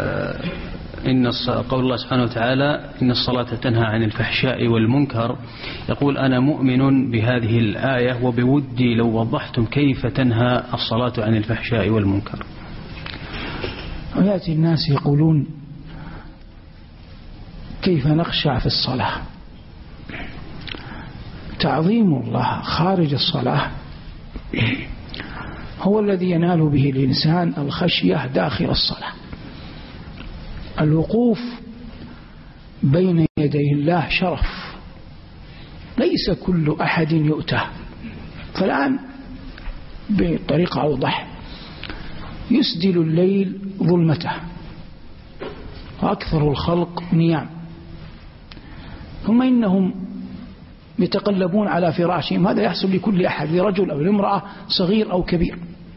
إن قول الله سبحانه وتعالى: إن الصلاة تنهى عن الفحشاء والمنكر. يقول: أنا مؤمن بهذه الآية وبودي لو وضحتم كيف تنهى الصلاة عن الفحشاء والمنكر. ويأتي الناس يقولون كيف نخشع في الصلاة. تعظيم الله خارج الصلاة هو الذي ينال به الإنسان الخشية داخل الصلاة. الوقوف بين يدي الله شرف ليس كل أحد يؤتاه. فالآن بطريقة أوضح: يسدل الليل ظلمته وأكثر الخلق نيام، ثم إنهم يتقلبون على فراشهم، هذا يحصل لكل أحد، لرجل أو لامرأة، صغير أو كبير.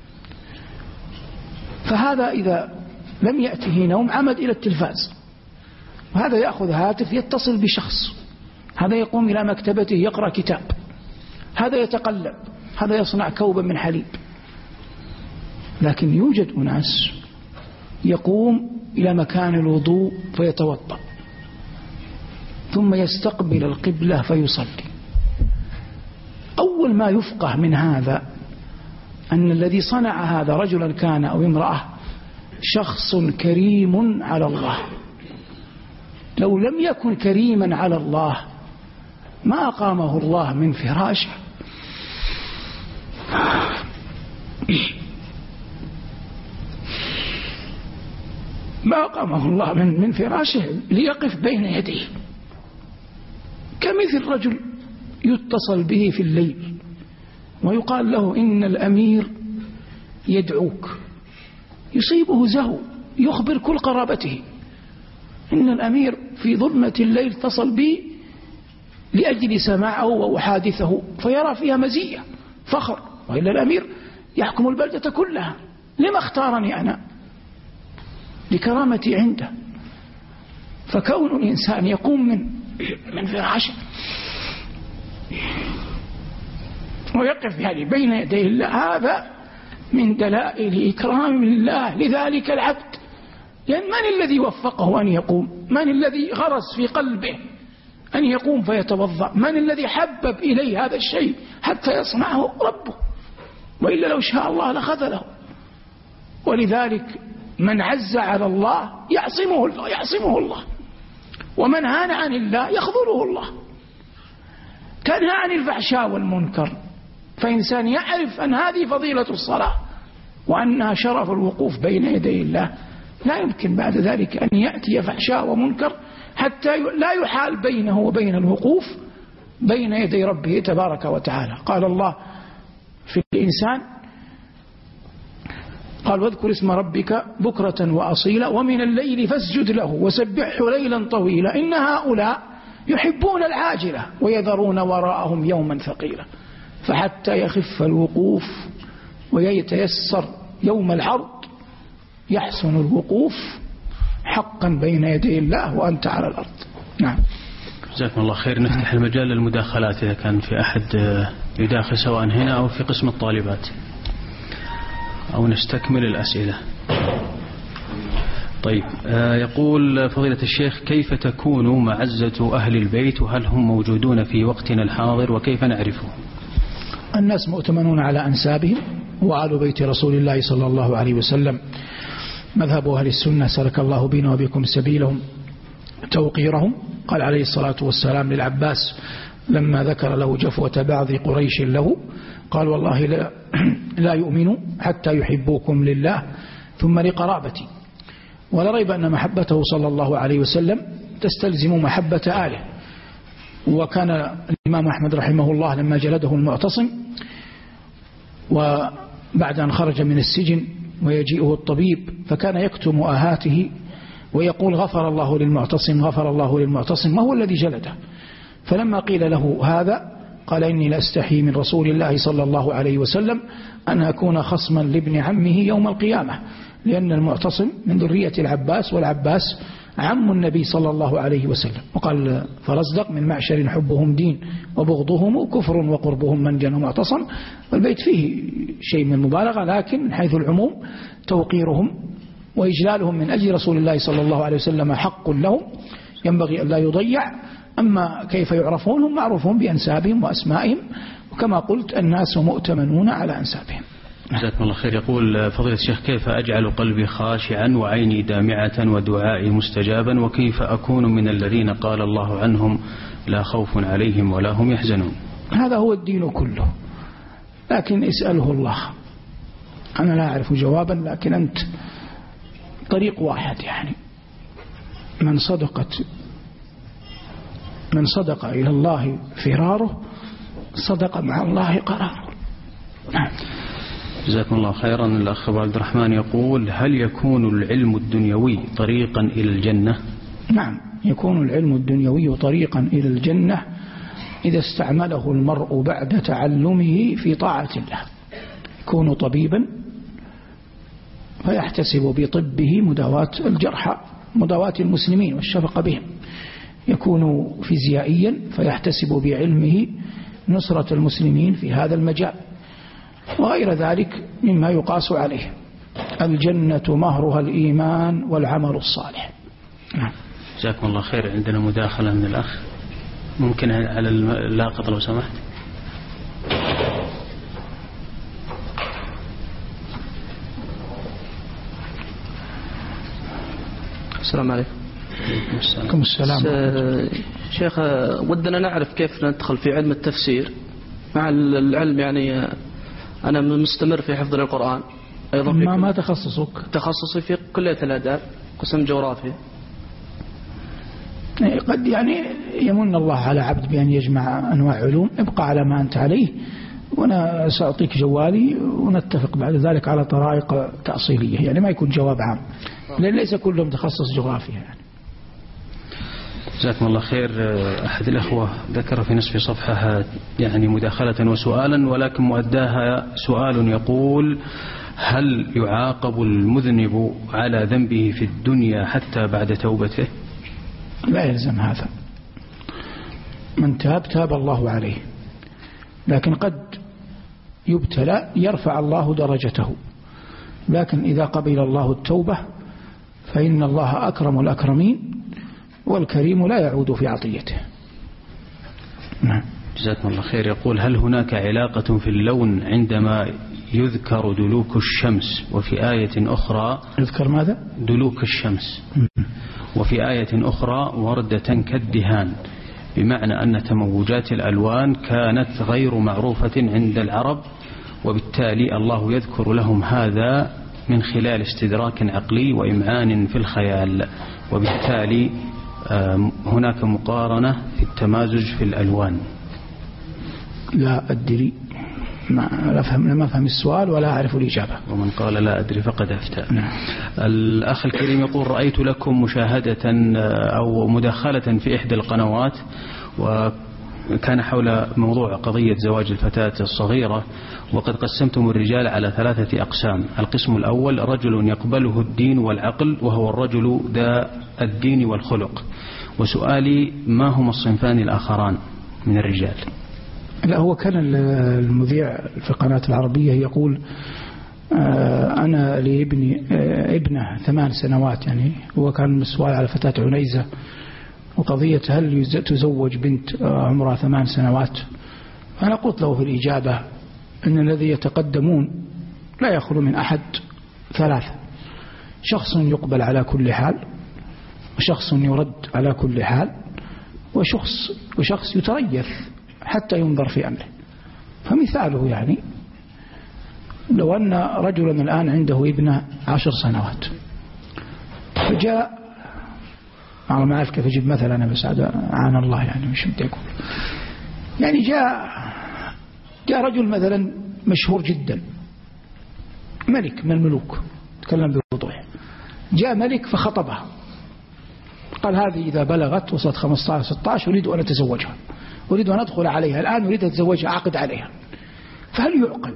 فهذا إذا لم يأته نوم عمد إلى التلفاز، وهذا يأخذ هاتف يتصل بشخص، هذا يقوم إلى مكتبته يقرأ كتاب، هذا يتقلب، هذا يصنع كوبا من حليب. لكن يوجد أناس يقوم إلى مكان الوضوء فيتوضأ، ثم يستقبل القبلة فيصلي. أول ما يفقه من هذا أن الذي صنع هذا رجلا كان أو امرأة شخص كريم على الله. لو لم يكن كريما على الله ما أقامه الله من فراشه، ما أقامه الله من من فراشه ليقف بين يديه. كمثل رجل يتصل به في الليل ويقال له إن الأمير يدعوك، يصيبه زهو، يخبر كل قرابته إن الأمير في ظلمة الليل اتصل بي لأجل سماعه وأحادثه، فيرى فيها مزية فخر، وإلا الأمير يحكم البلدة كلها، لما اختارني أنا؟ لكرامتي عنده. فكون الإنسان يقوم من من فراشه ويقف يعني بين يدي الله هذا من دلائل إكرام الله لذلك العبد. لأن من الذي وفقه أن يقوم؟ من الذي غرس في قلبه أن يقوم فيتوضأ؟ من الذي حبب إليه هذا الشيء حتى يصنعه؟ ربه، وإلا لو شاء الله لخذله. ولذلك من عز على الله يعصمه الله يعصمه الله، ومن هان عن الله يخذله الله. كان عن الفحشاء والمنكر، فإنسان يعرف أن هذه فضيلة الصلاة وأنها شرف الوقوف بين يدي الله، لا يمكن بعد ذلك أن يأتي فحشاء ومنكر حتى لا يحال بينه وبين الوقوف بين يدي ربه تبارك وتعالى. قال الله في الإنسان، قال واذكر اسم ربك بكرة وأصيلا ومن الليل فاسجد له وسبحه ليلا طويلا إن هؤلاء يحبون العاجلة ويذرون وراءهم يوما ثقيلا. فحتى يخف الوقوف ويتيسر يوم العرض يحسن الوقوف حقا بين يدي الله وأنت على الأرض. نعم. جزاكم الله خير. نفتح المجال للمداخلات إذا كان في أحد يداخل سواء هنا أو في قسم الطالبات، أو نستكمل الأسئلة. طيب، يقول فضيلة الشيخ كيف تكون معزة أهل البيت وهل هم موجودون في وقتنا الحاضر وكيف نعرفه؟ الناس مؤتمنون على أنسابهم، وآل بيت رسول الله صلى الله عليه وسلم مذهب أهل السنة سلك الله بنا وبكم سبيلهم توقيرهم. قال عليه الصلاة والسلام للعباس لما ذكر له جفوة بعض قريش له، قال والله لا, لا يؤمنوا حتى يحبوكم لله ثم لقرابتي. ولا ريب أن محبته صلى الله عليه وسلم تستلزم محبة آله. وكان الإمام أحمد رحمه الله لما جلده المعتصم وبعد أن خرج من السجن ويجيئه الطبيب فكان يكتم آهاته ويقول غفر الله للمعتصم غفر الله للمعتصم، ما هو الذي جلده؟ فلما قيل له هذا قال إني لأستحي من رسول الله صلى الله عليه وسلم أن أكون خصما لابن عمه يوم القيامة، لأن المعتصم من ذرية العباس والعباس عم النبي صلى الله عليه وسلم. وقال فرزدق من معشر حبهم دين وبغضهم كفر وقربهم منجن ومعتصم. والبيت فيه شيء من المبالغة، لكن من حيث العموم توقيرهم وإجلالهم من أجل رسول الله صلى الله عليه وسلم حق لهم ينبغي أن لا يضيع. أما كيف يعرفون؟ هم معروفون بأنسابهم وأسمائهم، وكما قلت الناس مؤتمنون على أنسابهم. جزاكم الله خير. يقول فضيلة الشيخ كيف أجعل قلبي خاشعا وعيني دامعة ودعائي مستجابا وكيف أكون من الذين قال الله عنهم لا خوف عليهم ولا هم يحزنون؟ هذا هو الدين كله، لكن اسأله الله. أنا لا أعرف جوابا، لكن أنت طريق واحد، يعني من صدقت من صدق إلى الله فراره صدق مع الله قراره. نعم. جزاكم الله خيرا. الأخ عبد الرحمن يقول هل يكون العلم الدنيوي طريقا إلى الجنة؟ نعم، يكون العلم الدنيوي طريقا إلى الجنة إذا استعمله المرء بعد تعلمه في طاعة الله. يكون طبيبا فيحتسب بطبه مداواة الجرحى، مداواة المسلمين والشفقة بهم. يكون فيزيائيا فيحتسب بعلمه نصرة المسلمين في هذا المجال، وغير ذلك مما يقاس عليه. الجنة مهرها الإيمان والعمل الصالح. جزاكم الله خير. عندنا مداخلة من الأخ، ممكن على اللاقط لو سمحت. السلام عليكم. عليكم السلام. شيخ، ودنا نعرف كيف ندخل في علم التفسير مع العلم، يعني أنا مستمر في حفظ القرآن أيضا. ما ما تخصصك؟ تخصصي في كلية الآداب قسم جغرافيا. قد يعني يمن الله على عبد بأن يجمع أنواع علوم. ابقى على ما أنت عليه وأنا سأعطيك جوالي ونتفق بعد ذلك على طرائق تأصيلية، يعني ما يكون جواب عام لأن ليس كلهم تخصص جغرافيا يعني. جزاكم الله خير. أحد الأخوة ذكر في نصف صفحة يعني مداخلة وسؤالا، ولكن مؤداها سؤال يقول: هل يعاقب المذنب على ذنبه في الدنيا حتى بعد توبته؟ لا يلزم هذا. من تاب تاب الله عليه، لكن قد يبتلى يرفع الله درجته، لكن إذا قبل الله التوبة فإن الله أكرم الأكرمين والكريم لا يعود في عطيته. نعم. جزاكم الله خير. يقول: هل هناك علاقة في اللون عندما يذكر دلوك الشمس وفي آية أخرى يذكر ماذا؟ دلوك الشمس، وفي آية أخرى وردة كالدهان، بمعنى أن تموجات الألوان كانت غير معروفة عند العرب، وبالتالي الله يذكر لهم هذا من خلال استدراك عقلي وإمعان في الخيال، وبالتالي هناك مقارنة في التمازج في الألوان. لا أدري، ما أفهم، ما أفهم السؤال ولا أعرف الإجابة. ومن قال لا أدري فقد أفتى. نعم. الأخ الكريم يقول: رأيت لكم مشاهدة أو مداخلة في إحدى القنوات، وكان حول موضوع قضية زواج الفتاة الصغيرة، وقد قسمتم الرجال على ثلاثة أقسام. القسم الأول رجل يقبله الدين والعقل، وهو الرجل ذا الدين والخلق. وسؤالي: ما هما الصنفان الآخران من الرجال؟ لا، هو كان المذيع في القناة العربية يقول: أنا لابني ابنه ثمان سنوات، يعني هو كان مسؤول على فتاة عنيزة، وقضية هل تزوج بنت عمرها ثمان سنوات. أنا قلت له في الإجابة أن الذي يتقدمون لا يخلو من أحد ثلاثة: شخص يقبل على كل حال، وشخص يرد على كل حال، وشخص, وشخص يتريث حتى ينظر في أمره. فمثاله يعني لو أن رجلا الآن عنده ابنه عشر سنوات، فجاء، أنا ما أعرف كيف أجيب مثلا، أنا بس عان الله يعني مش بدي أقول، يعني جاء جاء رجل مثلا مشهور جدا، ملك من الملوك، تكلم بوضوح، جاء ملك فخطبها، قال: هذه إذا بلغت وصلت خمسة عشر ستة عشر أريد أن أتزوجها، أريد أن أدخل عليها الآن، أريد أن أتزوجها، أعقد عليها. فهل يعقل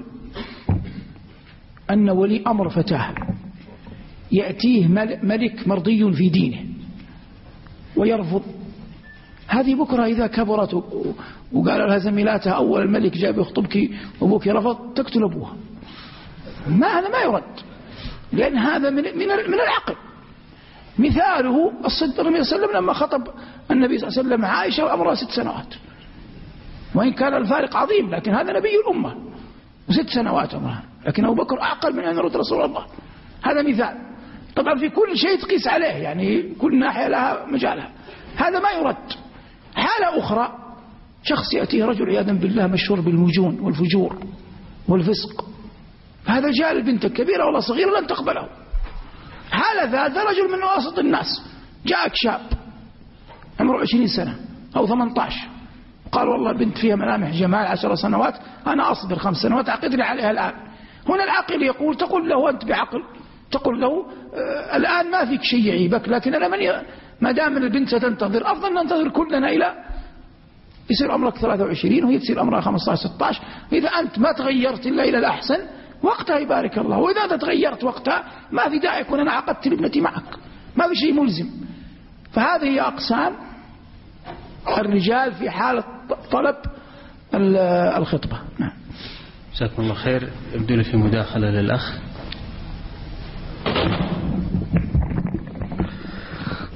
أن ولي أمر فتاة يأتيه ملك مرضي في دينه ويرفض؟ هذه بكرة إذا كبرت وقال لها زميلاتها: أول الملك جاء بيخطبك وأبوك رفض، تقتل أبوها. ما هذا ما يرد، لأن هذا من من من العقل. مثاله الصديق النبي صلى الله عليه وسلم لما خطب النبي صلى الله عليه وسلم عائشة وعمرها ست سنوات، وإن كان الفارق عظيم، لكن هذا نبي الأمة وست سنوات عمرها، لكن أبو بكر أعقل من أن يرد رسول الله. هذا مثال. طبعا في كل شيء تقيس عليه، يعني كل ناحية لها مجالها، هذا ما يرد. حالة أخرى: شخص يأتيه رجل عياذا بالله مشهور بالمجون والفجور والفسق، هذا جاء البنت الكبيرة ولا صغيرة لن تقبله. حالة هذا رجل من واسط الناس، جاءك شاب عمره عشرين سنة أو ثمانية عشر، قال: والله بنت فيها ملامح جمال عشر سنوات، أنا أصبر خمس سنوات أعقدني عليها الآن. هنا العقل يقول، تقول له أنت بعقل، تقول له آه الآن ما فيك شيء يعيبك، لكن أنا من ي... ما دام البنت ستنتظر أفضل ننتظر كلنا إلى يصير عمرك ثلاثة وعشرين وهي تصير عمرها خمسة عشر ستة عشر. إذا أنت ما تغيرت إلا إلى الأحسن وقتها يبارك الله، وإذا أنت تغيرت وقتها ما في داعي يكون أنا عقدت لابنتي معك، ما في شيء ملزم. فهذه هي أقسام الرجال في حالة طلب الخطبة. نعم. جزاكم الله خير. يبدو لي في مداخلة للأخ.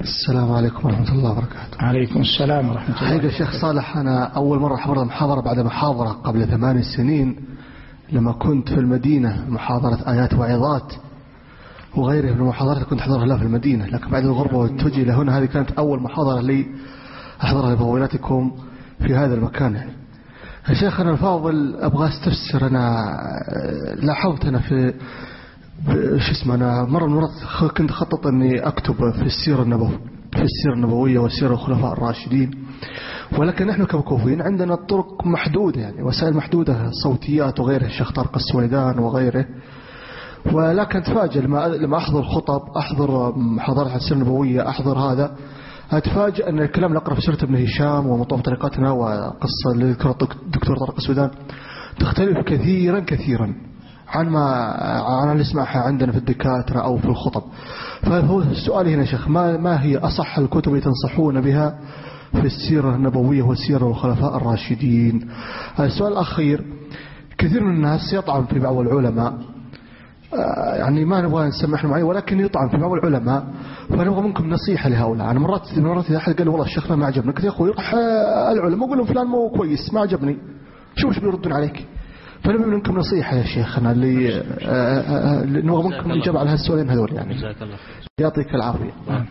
السلام عليكم ورحمة الله وبركاته. عليكم السلام ورحمة الله. حقيقة الشيخ صالح، أنا أول مرة حضرت محاضرة بعد محاضرة قبل ثمان سنين لما كنت في المدينة، محاضرة آيات وعظات وغيرها من المحاضرات كنت أحضرها لا في المدينة، لكن بعد الغربة والتوجه لهنا هذه كانت أول محاضرة لي أحضرها لفضيلتكم في هذا المكان. يعني يا شيخ أنا الفاضل أبغى أستفسر، أنا لاحظت أنا في شو اسمه أنا مرة من المرات كنت خطط أني أكتب في السيرة النبوية في السيرة النبوية وسيرة الخلفاء الراشدين، ولكن نحن كمكوفين عندنا الطرق محدودة، يعني وسائل محدودة، صوتيات وغيرها، الشيخ طارق السويدان وغيره. ولكن أتفاجأ لما لما أحضر خطب، أحضر محاضرات عن السيرة النبوية، أحضر هذا، أتفاجأ أن الكلام اللي أقرأ في سيرة ابن هشام ومطوف طريقتنا وقصة اللي ذكرها الدكتور طارق السويدان تختلف كثيرا كثيرا عن ما عن اللي نسمعها عندنا في الدكاترة أو في الخطب. فهو السؤال هنا يا شيخ، ما ما هي أصح الكتب اللي تنصحون بها في السيرة النبوية والسيرة الخلفاء الراشدين؟ السؤال الأخير، كثير من الناس يطعن في بعض العلماء، يعني ما نبغى نسمح معي، ولكن يطعن في بعض العلماء، فنبغى منكم نصيحة لهؤلاء. أنا مرات مرات إذا أحد قال والله الشيخنا ما عجبني، قلت يا أخوي روح العلماء قول لهم فلان مو كويس ما عجبني، شوف ايش بيردون عليك. فنبغى منكم نصيحة يا شيخنا اللي نبغى منكم الإجابة على هالسؤالين هذول، يعني يعطيك العافية.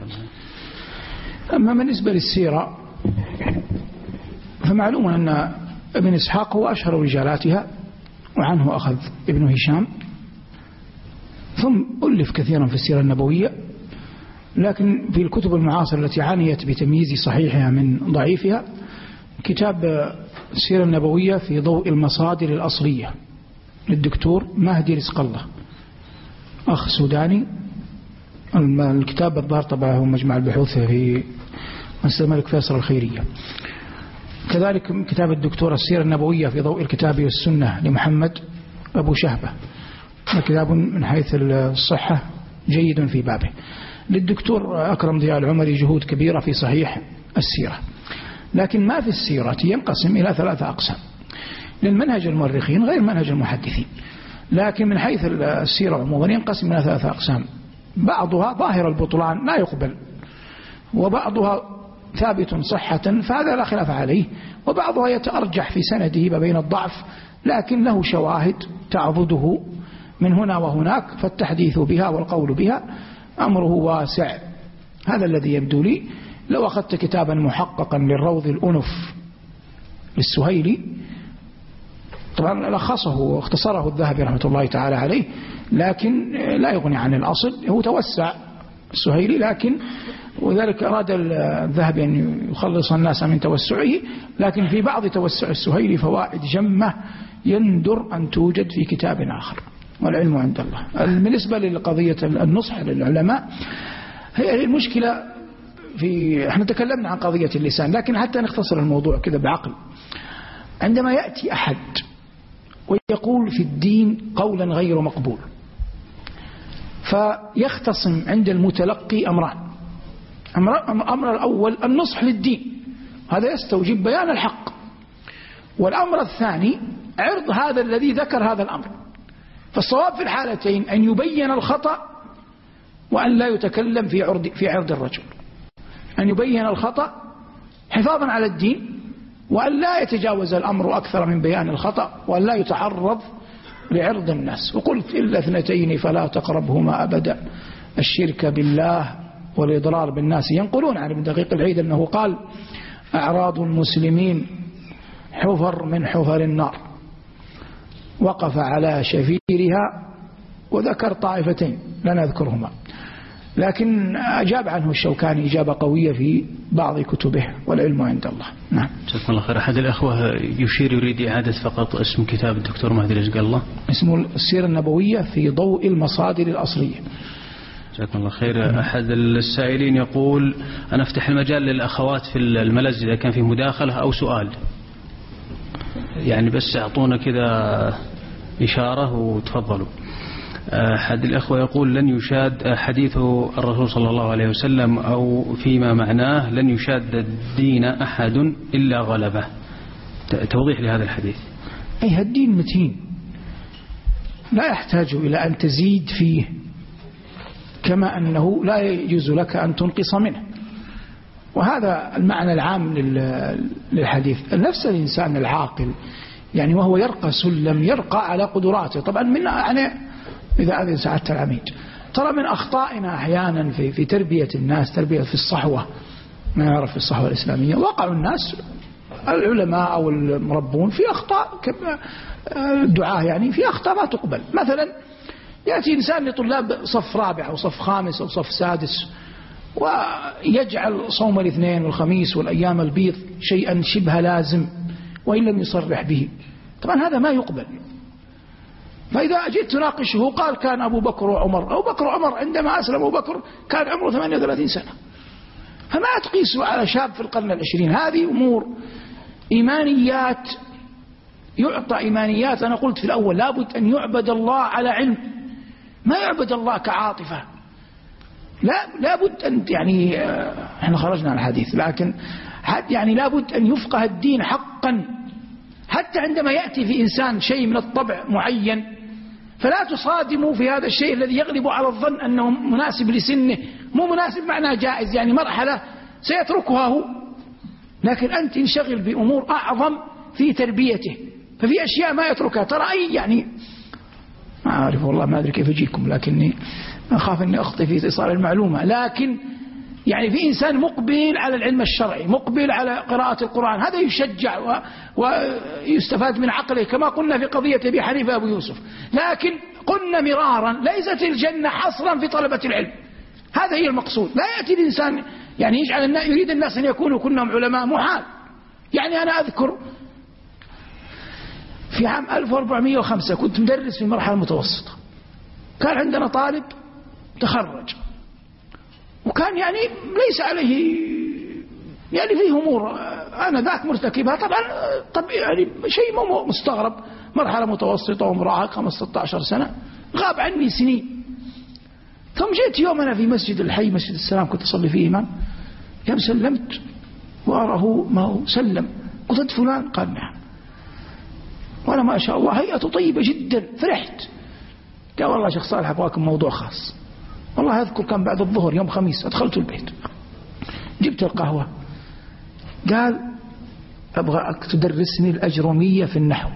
أما بالنسبة للسيرة فمعلوم أن ابن إسحاق هو أشهر رجالاتها، وعنه أخذ ابن هشام، ثم ألف كثيرا في السيرة النبوية. لكن في الكتب المعاصرة التي عنيت بتمييز صحيحها من ضعيفها كتاب السيرة النبوية في ضوء المصادر الأصلية للدكتور مهدي رزق الله، أخ سوداني. الكتاب الظاهر طبعه مجمع البحوث في مؤسسة الملك فيصل الخيرية. كذلك كتاب الدكتور السيرة النبوية في ضوء الكتاب والسنة لمحمد أبو شهبة، كتاب من حيث الصحة جيد في بابه. للدكتور أكرم ضياء العمري جهود كبيرة في صحيح السيرة. لكن ما في السيرة ينقسم إلى ثلاثة أقسام، للمنهج المؤرخين غير منهج المحدثين. لكن من حيث السيرة عموما ينقسم إلى ثلاثة أقسام، بعضها ظاهر البطلان لا يقبل، وبعضها ثابت صحة فهذا لا خلاف عليه، وبعضها يتأرجح في سنده ما بين الضعف لكن له شواهد تعضده من هنا وهناك، فالتحديث بها والقول بها أمره واسع. هذا الذي يبدو لي. لو أخذت كتابا محققا للروض الأنف للسهيلي، طبعا لخصه واختصره الذهبي رحمة الله تعالى عليه، لكن لا يغني عن الأصل. هو توسع السهيلي، لكن وذلك أراد الذهبي أن يخلص الناس من توسعه، لكن في بعض توسع السهيلي فوائد جمة يندر أن توجد في كتاب آخر، والعلم عند الله. بالنسبة للقضية النصح للعلماء، هي المشكلة في احنا تكلمنا عن قضية اللسان، لكن حتى نختصر الموضوع كذا بعقل. عندما يأتي أحد ويقول في الدين قولا غير مقبول، فيختصم عند المتلقي أمران. الأمر الأول النصح للدين، هذا يستوجب بيان الحق، والأمر الثاني عرض هذا الذي ذكر هذا الأمر. فالصواب في الحالتين أن يبين الخطأ وأن لا يتكلم في عرض في عرض الرجل، أن يبين الخطأ حفاظا على الدين، وأن لا يتجاوز الأمر أكثر من بيان الخطأ، وأن لا يتعرض لعرض الناس. وقلت إلا اثنتين فلا تقربهما أبدا، الشرك بالله والإضرار بالناس. ينقلون عن ابن دقيق العيد أنه قال أعراض المسلمين حفر من حفر النار، وقف على شفيرها وذكر طائفتين لا نذكرهما، لكن أجاب عنه الشوكاني إجابة قوية في بعض كتبه، والعلم عند الله. نعم. جزاكم الله خير. أحد الأخوة يشير يريد إعادة فقط اسم كتاب الدكتور مهدي رزق الله. اسمه السيرة النبوية في ضوء المصادر الأصلية. جزاكم الله خير. أحد السائلين يقول أنا أفتح المجال للأخوات في الملز إذا كان في مداخلة أو سؤال، يعني بس أعطونا كذا إشارة وتفضلوا. أحد الأخوة يقول لن يشاد حديث الرسول صلى الله عليه وسلم أو فيما معناه لن يشاد الدين أحد إلا غلبه. توضيح لهذا الحديث. أي الدين متين لا يحتاج إلى أن تزيد فيه، كما أنه لا يجوز لك أن تنقص منه. وهذا المعنى العام للحديث. نفس الإنسان العاقل يعني وهو يرقى سلم يرقى على قدراته. طبعا من يعني إذا أذن سعادة العميد ترى من أخطائنا أحيانا في في تربية الناس، تربية في الصحوة، ما يعرف في الصحوة الإسلامية، وقع الناس العلماء أو المربون في أخطاء الدعاة، يعني في أخطاء ما تقبل. مثلا يأتي إنسان لطلاب صف رابع أو صف خامس أو صف سادس ويجعل صوم الاثنين والخميس والأيام البيض شيئا شبه لازم وإن لم يصرح به. طبعا هذا ما يقبل. فإذا جئت تناقشه قال كان أبو بكر وعمر، أبو بكر وعمر عندما أسلم أبو بكر كان عمره ثمانية وثلاثين سنة، فما تقيسه على شاب في القرن العشرين. هذه أمور إيمانيات، يعطى إيمانيات. أنا قلت في الأول لابد أن يعبد الله على علم، ما يعبد الله كعاطفة. لا لابد أن يعني احنا خرجنا عن الحديث، لكن يعني لابد أن يفقه الدين حقا. حتى عندما يأتي في إنسان شيء من الطبع معين فلا تصادموا في هذا الشيء الذي يغلب على الظن أنه مناسب لسنه. مو مناسب معناه جائز، يعني مرحلة سيتركها هو، لكن أنت انشغل بأمور أعظم في تربيته. ففي أشياء ما يتركها. ترى أي يعني ما أعرف والله ما أدري كيف أجيكم، لكني أخاف أني أخطئ في إيصال المعلومة. لكن يعني في إنسان مقبل على العلم الشرعي، مقبل على قراءة القرآن، هذا يشجع و... ويستفاد من عقله، كما قلنا في قضية أبي حنيفة أبو يوسف. لكن قلنا مرارا ليست الجنة حصرا في طلبة العلم، هذا هي المقصود. لا يأتي الإنسان يعني يجعل الناس يريد الناس أن يكونوا كلهم علماء، محال. يعني أنا أذكر في عام ألف وأربعمائة وخمسة كنت مدرس في مرحلة متوسطة، كان عندنا طالب تخرج وكان يعني ليس عليه يعني فيه أمور أنا ذاك مرتكبها. طبعا طب يعني شيء مو مستغرب، مرحلة متوسطة ومراهق خمسة عشر سنة، غاب عني سنين. ثم جئت يوم أنا في مسجد الحي مسجد السلام كنت أصلي فيه إمام، يوم سلمت وأراه ما هو سلم، قلت فلان؟ قال نعم. وأنا ما شاء الله هيئته طيبة جدا، فرحت. قال والله شيخ صالح أبغاكم موضوع خاص. والله أذكر كان بعد الظهر يوم خميس أدخلت البيت جبت القهوة، قال أبغاك تدرسني الأجرمية في النحو.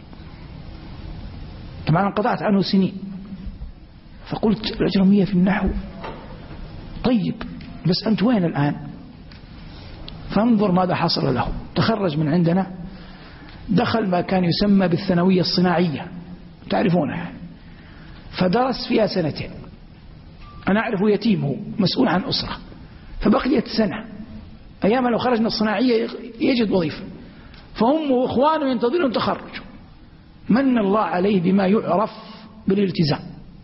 طبعا انقطعت عنه سنين، فقلت الأجرمية في النحو طيب، بس أنت وين الآن؟ فانظر ماذا حصل له. تخرج من عندنا، دخل ما كان يسمى بالثانوية الصناعية، تعرفونها، فدرس فيها سنتين. أنا أعرف يتيم، هو مسؤول عن أسرة، فبقيت سنة. أيام لو خرج من الصناعية يجد وظيفة، فهم وإخوانه ينتظرون تخرج. من الله عليه بما يعرف بالالتزام،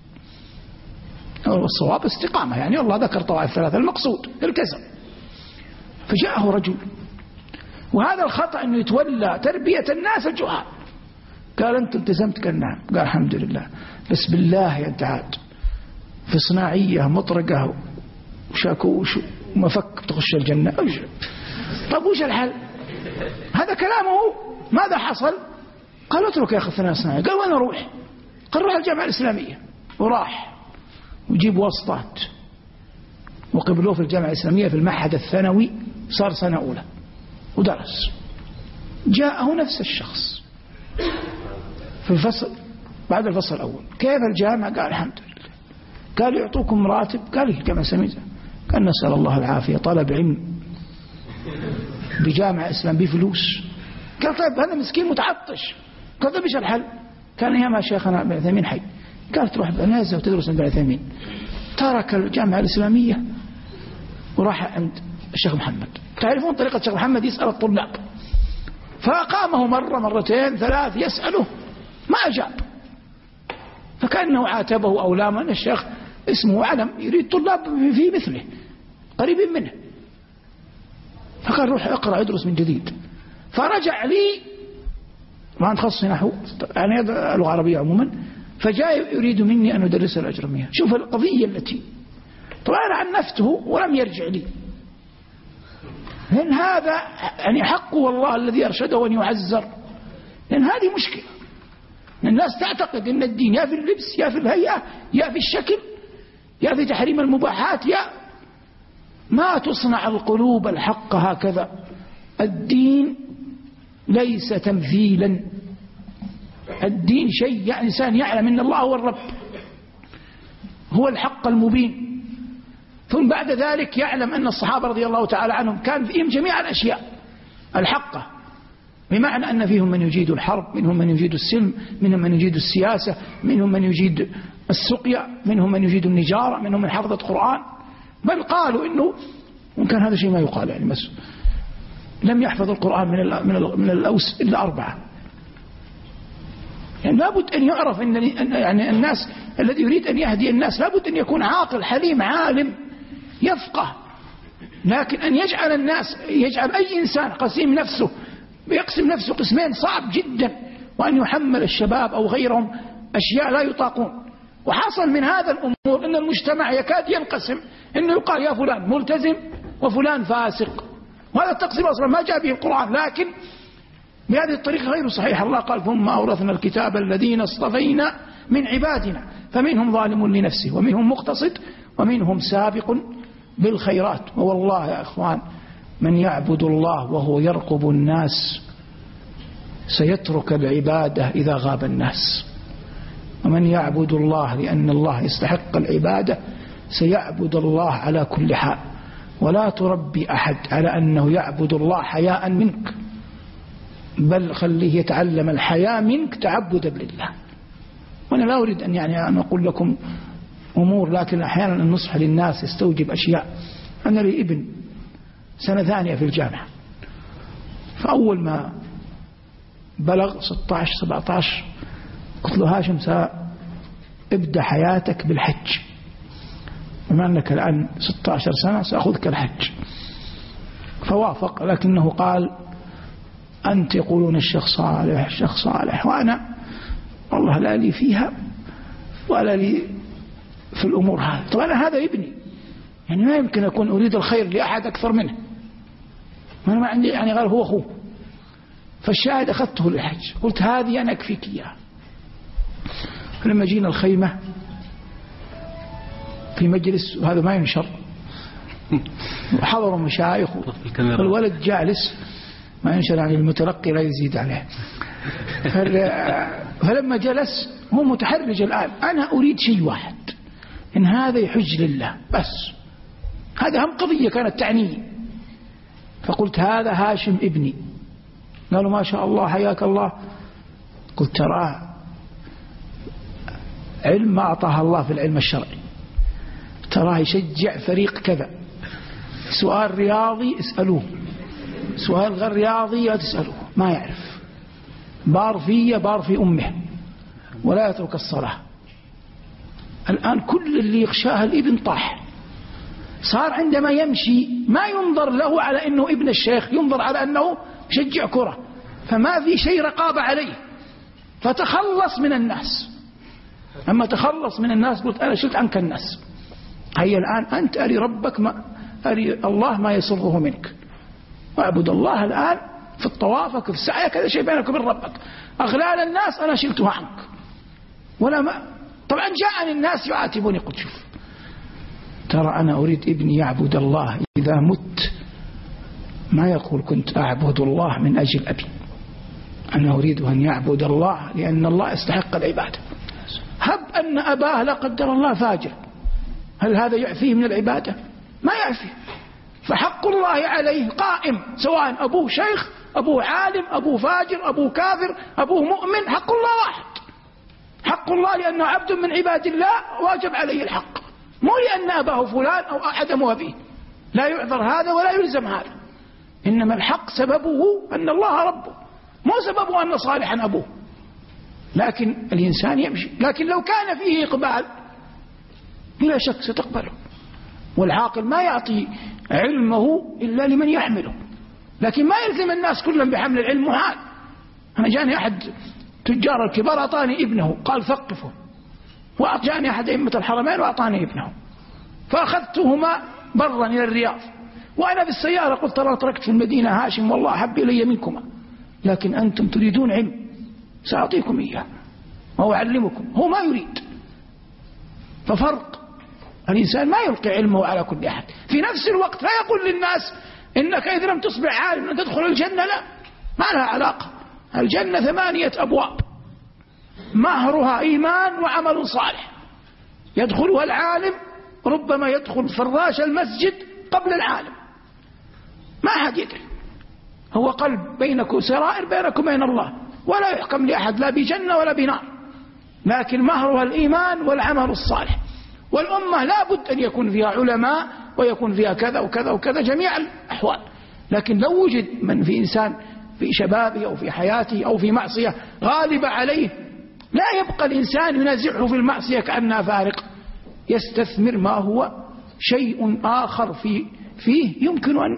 الصواب استقامة، يعني الله ذكر طوائف ثلاثة، المقصود التزم. فجاءه رجل، وهذا الخطأ أنه يتولى تربية الناس الجهال. قال أنت التزمت؟ قال نعم. قال الحمد لله، بس بالله يا أنت عاد في صناعية مطرقة وشاكوش ومفك تخش الجنة. طب وش الحل؟ هذا كلامه. ماذا حصل؟ قال اترك يا أخي الثانوية الصناعية. قال وين أروح؟ قال روح الجامعة الإسلامية. وراح وجيب واسطات وقبلوه في الجامعة الإسلامية في المعهد الثانوي، صار سنة أولى ودرس. جاءه نفس الشخص في الفصل بعد الفصل الأول، كيف الجامعة؟ قال الحمد لله. قال يعطوكم راتب؟ قال الجامعة الإسلامية. قال نسأل الله العافية، طلب علم بجامعة إسلام بفلوس. قال طيب هذا مسكين متعطش. قال طيب ايش الحل؟ كان ايامها شيخنا ابن عثيمين حي. قال تروح بنازة وتدرس عند ابن عثيمين. ترك الجامعة الإسلامية وراح عند الشيخ محمد. تعرفون طريقة الشيخ محمد؟ يسأل الطلاب، فأقامه مرة مرتين ثلاث يسأله ما أجاب، فكأنه عاتبه أو لام. أن الشيخ اسمه علم يريد طلاب في مثله قريبين منه، فقال روح اقرأ ادرس من جديد. فرجع لي ما نخصص نحو يعني اللغة العربية عموما، فجاء يريد مني أن أدرس الأجرمية. شوف القضية التي طبعا أنا عنفته ولم يرجع لي، لأن هذا يعني حقه والله الذي أرشده أن يعزر، لأن هذه مشكلة. الناس تعتقد أن الدين يا في اللبس يا في الهيئة يا في الشكل يا في تحريم المباحات يا ما تصنع القلوب الحق هكذا. الدين ليس تمثيلا، الدين شيء يعني إنسان يعلم أن الله هو الرب، هو الحق المبين، ثم بعد ذلك يعلم أن الصحابة رضي الله تعالى عنهم كان فيهم جميع الأشياء الحقة، بمعنى أن فيهم من يجيد الحرب، منهم من يجيد السلم، منهم من يجيد السياسة، منهم من يجيد السقيا، منهم من يجيد النجارة، منهم من حفظة قرآن. بل قالوا إنه وكان هذا شيء ما يقال يعني بس لم يحفظ القرآن من ال من ال من الأوس إلا أربعة. يعني لابد أن يعرف أن يعني الناس الذي يريد أن يهدي الناس لابد أن يكون عاقل حليم عالم يفقه. لكن أن يجعل الناس يجعل أي إنسان قسيم نفسه يقسم نفسه قسمين صعب جدا، وأن يحمل الشباب أو غيرهم أشياء لا يطاقون. وحصل من هذا الأمور أن المجتمع يكاد ينقسم، أنه يقال يا فلان ملتزم وفلان فاسق، وهذا التقسيم أصلا ما جاء به القرآن، لكن بهذه الطريقة غير صحيحة. الله قال ثم أورثنا الكتاب الذين اصطفينا من عبادنا فمنهم ظالم لنفسه ومنهم مقتصد ومنهم سابق بالخيرات. والله يا أخوان من يعبد الله وهو يرقب الناس سيترك العبادة إذا غاب الناس، ومن يعبد الله لأن الله يستحق العبادة سيعبد الله على كل حال. ولا تربي أحد على أنه يعبد الله حياء منك، بل خليه يتعلم الحياء منك تعبدا لله. وأنا لا أريد أن يعني أن أقول لكم أمور، لكن أحيانا النصح للناس يستوجب أشياء. أنا لي ابن سنة ثانية في الجامعة، فأول ما بلغ ستة عشر سبعة عشر قلت له هاشم سأبدأ حياتك بالحج، بما أنك الآن ستة عشر سنة سأخذك الحج. فوافق، لكنه قال أنت يقولون الشيخ صالح الشيخ صالح، وأنا والله لا لي فيها ولا لي في الأمور هذه. طبعا هذا ابني، يعني ما يمكن أكون أريد الخير لأحد أكثر منه، ما أنا ما عندي يعني غير هو أخوه. فالشاهد أخذته للحج، قلت هذه أنا أكفيك إياها. فلما جينا الخيمة في مجلس، وهذا ما ينشر، وحضروا مشايخ والولد جالس ما ينشر، يعني المتلقي لا يزيد عليه. فلما جلس هو متحرج الآن، أنا أريد شيء واحد، إن هذا يحج لله بس، هذا هم قضية كانت تعنيه. فقلت هذا هاشم ابني. قالوا ما شاء الله حياك الله. قلت ترى علم ما أعطاها الله في العلم الشرعي، تراه يشجع فريق كذا، سؤال رياضي اسألوه، سؤال غير رياضي لا تسألوه، ما يعرف، بار في بار في أمه ولا يترك الصلاة. الآن كل اللي يخشاها الابن طاح، صار عندما يمشي ما ينظر له على أنه ابن الشيخ، ينظر على أنه يشجع كرة، فما في شيء رقابة عليه، فتخلص من الناس. أما تخلص من الناس قلت أنا شلت عنك الناس، هيا الآن أنت أري ربك ما أري الله ما يسره منك، واعبد الله الآن في الطوافك في السعي، كذا شيء بينك وبين ربك. أغلال الناس أنا شلتها عنك. ولا ما طبعا جاءني الناس يعاتبوني، قلت شوف ترى أنا أريد ابني يعبد الله، إذا مت ما يقول كنت أعبد الله من أجل أبي، أنا أريد أن يعبد الله لأن الله يستحق العبادة. هب أن أباه لا قدر الله فاجر، هل هذا يعفيه من العبادة؟ ما يعفيه. فحق الله عليه قائم، سواء أبوه شيخ، أبوه عالم، أبوه فاجر، أبوه كافر، أبوه مؤمن، حق الله واحد. حق الله لأنه عبد من عباد الله واجب عليه الحق، مو لأن أباه فلان أو عدم أبيه، لا يعذر هذا ولا يلزم هذا. إنما الحق سببه أن الله ربه، مو سببه أن صالحا أبوه. لكن الإنسان يمشي، لكن لو كان فيه إقبال بلا شك ستقبله. والعاقل ما يعطي علمه إلا لمن يحمله، لكن ما يلزم الناس كلهم بحمل العلم محال. أنا جاني أحد تجار الكبار أعطاني ابنه قال ثقفه، وجاني أحد أئمة الحرمين وأعطاني ابنه، فأخذتهما برا إلى الرياض، وأنا بالسيارة قلت ترى تركت في المدينة هاشم والله أحب إلي منكما، لكن أنتم تريدون علم سأعطيكم إياه وأعلمكم، هو ما يريد. ففرق الإنسان ما يلقي علمه على كل أحد. في نفس الوقت لا يقول للناس إنك إذا لم تصبح عالم أن تدخل الجنة، لا، ما لها علاقة. الجنة ثمانية أبواب، مهرها إيمان وعمل صالح، يدخلها العالم، ربما يدخل فراش المسجد قبل العالم، ما أحد يدري، هو قلب بينكم سرائر بينكم بين الله، ولا يحكم لأحد لا بجنة ولا بنار، لكن مهرها الإيمان والعمل الصالح. والأمة لا بد أن يكون فيها علماء ويكون فيها كذا وكذا وكذا جميع الأحوال، لكن لو وجد من في إنسان في شبابه أو في حياته أو في معصية غالبة عليه، لا يبقى الإنسان ينازعه في المعصية كأنها فارق، يستثمر ما هو شيء آخر في فيه يمكن أن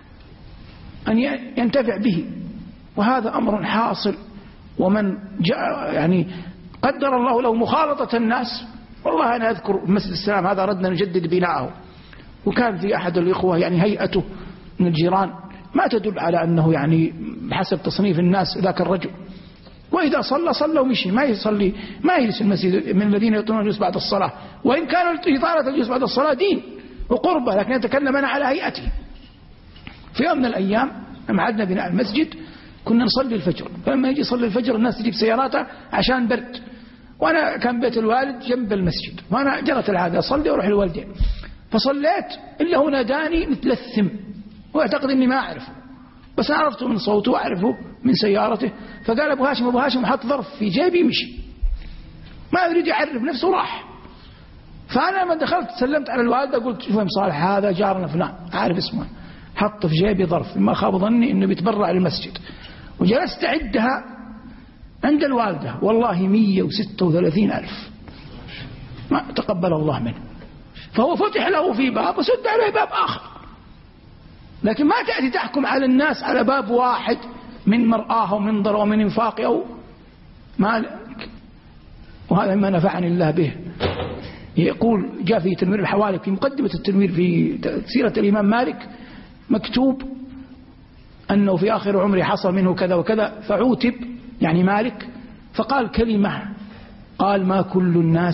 أن ينتفع به، وهذا أمر حاصل. ومن جاء يعني قدر الله له مخالطة الناس، والله أنا أذكر مسجد السلام هذا ردنا نجدد بناءه، وكان في أحد الإخوة يعني هيئته من الجيران ما تدل على أنه يعني بحسب تصنيف الناس ذاك الرجل، وإذا صلى صلى ومشي، ما يصلي ما يجلس المسجد من الذين يطلون الجلوس بعد الصلاة، وإن كان إطالة الجلوس بعد الصلاة دين وقربة، لكن يتكلم أنا على هيئته. في يوم من الأيام لما عدنا بناء المسجد كنا نصلي الفجر، فلما يجي يصلي الفجر الناس تجيب سياراتها عشان برد، وأنا كان بيت الوالد جنب المسجد، وأنا جرت العادة أصلي وأروح الوالدين، فصليت إلا هو ناداني متلثم، واعتقد إني ما أعرفه، بس عرفته من صوته وأعرفه من سيارته، فقال أبو هاشم أبو هاشم، حط ظرف في جيبي مشي، ما يريد يعرف نفسه وراح. فأنا لما دخلت سلمت على الوالدة قلت شوف يا صالح هذا جارنا فلان عارف اسمه، حط في جيبي ظرف، ما خاب ظني إنه بيتبرع للمسجد، وجلست أعدها عند الوالدة، والله مية وستة وثلاثين ألف ما تقبل الله منه. فهو فتح له في باب وسد عليه باب آخر، لكن ما تأتي تحكم على الناس على باب واحد من مرآه ومنظر ومن انفاق أو مالك. وهذا ما نفعني الله به. يقول جاء في تنوير الحوالك في مقدمة التنوير في سيرة الإمام مالك مكتوب أنه في آخر عمره حصل منه كذا وكذا، فعوتب يعني مالك، فقال كلمة، قال ما كل الناس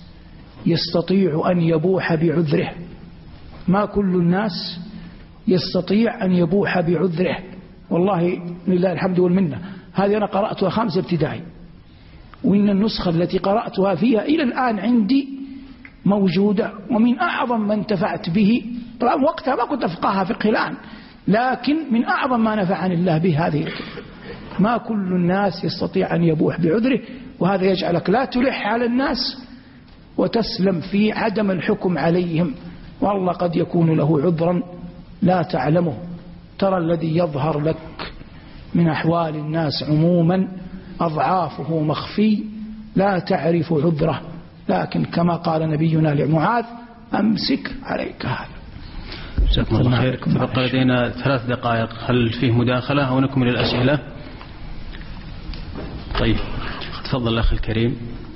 يستطيع أن يبوح بعذره، ما كل الناس يستطيع أن يبوح بعذره. والله لله الحمد والمنة، هذه أنا قرأتها خامسة ابتدائي، وإن النسخة التي قرأتها فيها إلى الآن عندي موجودة، ومن أعظم ما انتفعت به، طبعا وقتها ما كنت أفقهها فقه الآن، لكن من أعظم ما نفعني الله به هذه ما كل الناس يستطيع أن يبوح بعذره. وهذا يجعلك لا تلح على الناس وتسلم في عدم الحكم عليهم، والله قد يكون له عذرا لا تعلمه. ترى الذي يظهر لك من أحوال الناس عموما أضعافه مخفي لا تعرف عذره، لكن كما قال نبينا لمعاذ أمسك عليك هذا. جزاكم الله خير. تبقى لدينا ثلاث دقائق، هل فيه مداخلة أو نكمل الأسئلة؟ طيب تفضل الأخ الكريم.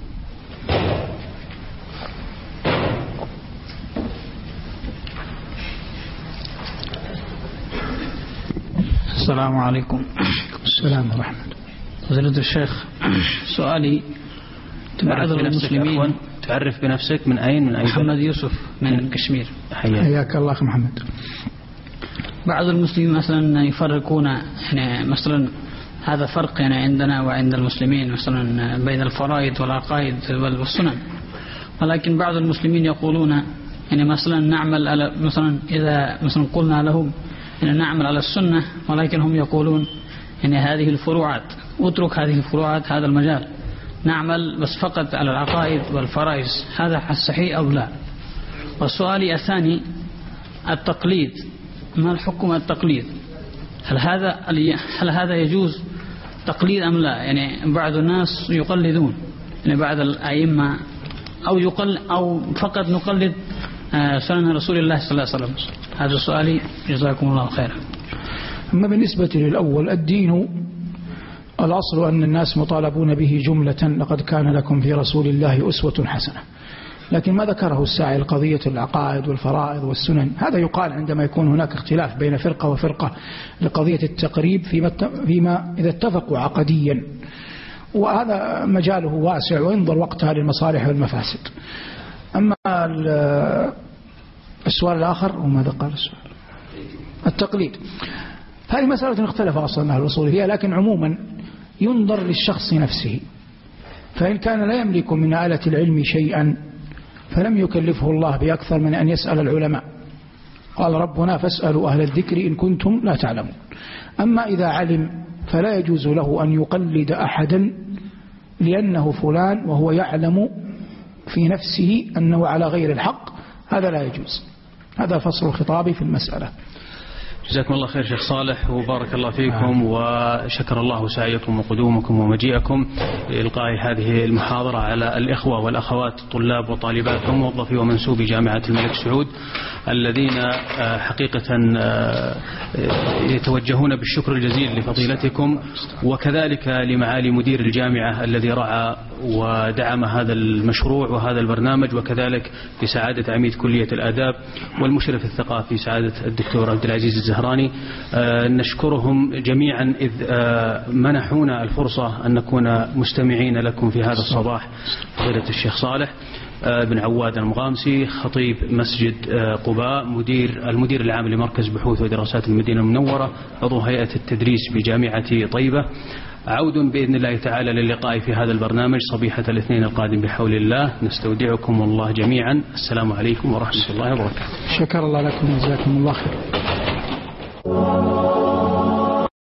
السلام عليكم. السلام ورحمة الله. فضيلة الشيخ، سؤالي بعض المسلمين. تعرف بنفسك من أين؟ من أين؟ محمد يوسف من كشمير. حياك الله أخي محمد. بعض المسلمين مثلا يفرقون يعني مثلا هذا فرق يعني عندنا وعند المسلمين مثلا بين الفرائض والعقائد والسنن، ولكن بعض المسلمين يقولون يعني مثلا نعمل على مثلا إذا مثلا قلنا لهم يعني نعمل على السنة، ولكن هم يقولون يعني هذه الفروعات اترك هذه الفروعات هذا المجال، نعمل بس فقط على العقائد والفرائض، هذا صحيح أو لا؟ والسؤال الثاني التقليد، ما الحكم التقليد؟ هل هذا هل هذا يجوز تقليد أم لا؟ يعني بعض الناس يقلدون يعني بعض الأئمة أو يقل أو فقط نقلد سنن رسول الله صلى الله عليه وسلم. هذا سؤالي، جزاكم الله خيرا. أما بالنسبة للأول، الدين الأصل أن الناس مطالبون به جملة، لقد كان لكم في رسول الله أسوة حسنة. لكن ما ذكره الساعي القضية العقائد والفرائض والسنن، هذا يقال عندما يكون هناك اختلاف بين فرقة وفرقة لقضية التقريب فيما, فيما إذا اتفقوا عقديا، وهذا مجاله واسع وينظر وقتها للمصالح والمفاسد. أما السؤال الآخر وماذا قال السؤال التقليد، هذه مسألة اختلف أصلا أهل الأصول فيها، لكن عموما ينظر للشخص نفسه، فإن كان لا يملك من آلة العلم شيئا فلم يكلفه الله بأكثر من أن يسأل العلماء، قال ربنا فاسألوا أهل الذكر إن كنتم لا تعلمون. أما إذا علم فلا يجوز له أن يقلد أحدا لأنه فلان وهو يعلم في نفسه أنه على غير الحق، هذا لا يجوز. هذا فصل الخطاب في المسألة. جزاكم الله خير شيخ صالح وبارك الله فيكم، وشكر الله سعيكم وقدومكم ومجيئكم لإلقاء هذه المحاضرة على الإخوة والأخوات طلاب وطالبات وموظفي ومنسوبي جامعة الملك سعود الذين حقيقة يتوجهون بالشكر الجزيل لفضيلتكم، وكذلك لمعالي مدير الجامعة الذي رعى ودعم هذا المشروع وهذا البرنامج، وكذلك لسعادة عميد كلية الآداب والمشرف الثقافي سعادة الدكتور عبد العزيز الزهراني. نشكرهم جميعا إذ منحونا الفرصة أن نكون مستمعين لكم في هذا الصباح. فضيلة الشيخ صالح بن عواد المغامسي خطيب مسجد قباء، مدير المدير العام لمركز بحوث ودراسات المدينة المنورة، عضو هيئة التدريس بجامعة طيبة، عود بإذن الله تعالى للقاء في هذا البرنامج صبيحة الاثنين القادم بحول الله. نستودعكم الله جميعا. السلام عليكم ورحمة الله وبركاته. شكر الله لكم وجزاكم الله خير.